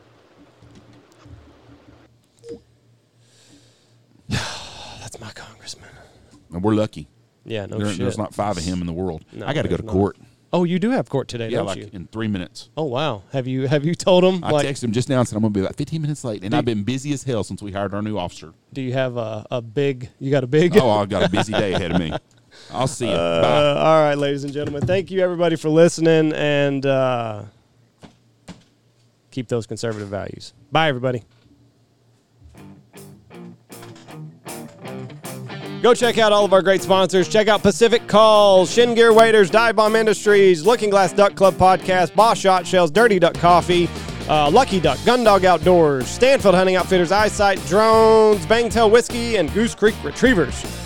That's my congressman. And we're lucky. Yeah, no There- shit. there's not five of him in the world. No, I got to go there's to not. court. Oh, you do have court today, Yeah, don't like you? in three minutes. Oh, wow. Have you have you told him? I like, texted him just now and said I'm going to be about fifteen minutes late, and I've been busy as hell since we hired our new officer. do you have a, a big, you got a big? Oh, I've got a busy day ahead of me. I'll see you. Uh, Bye. all right, ladies and gentlemen. Thank you, everybody, for listening, and uh, keep those conservative values. Bye, everybody. Go check out all of our great sponsors. Check out Pacific Calls, Shin Gear Waiters, Dive Bomb Industries, Looking Glass Duck Club Podcast, Boss Shot Shells, Dirty Duck Coffee, uh, Lucky Duck, Gun Dog Outdoors, Stanfield Hunting Outfitters, Eyesight Drones, Bangtail Whiskey, and Goose Creek Retrievers.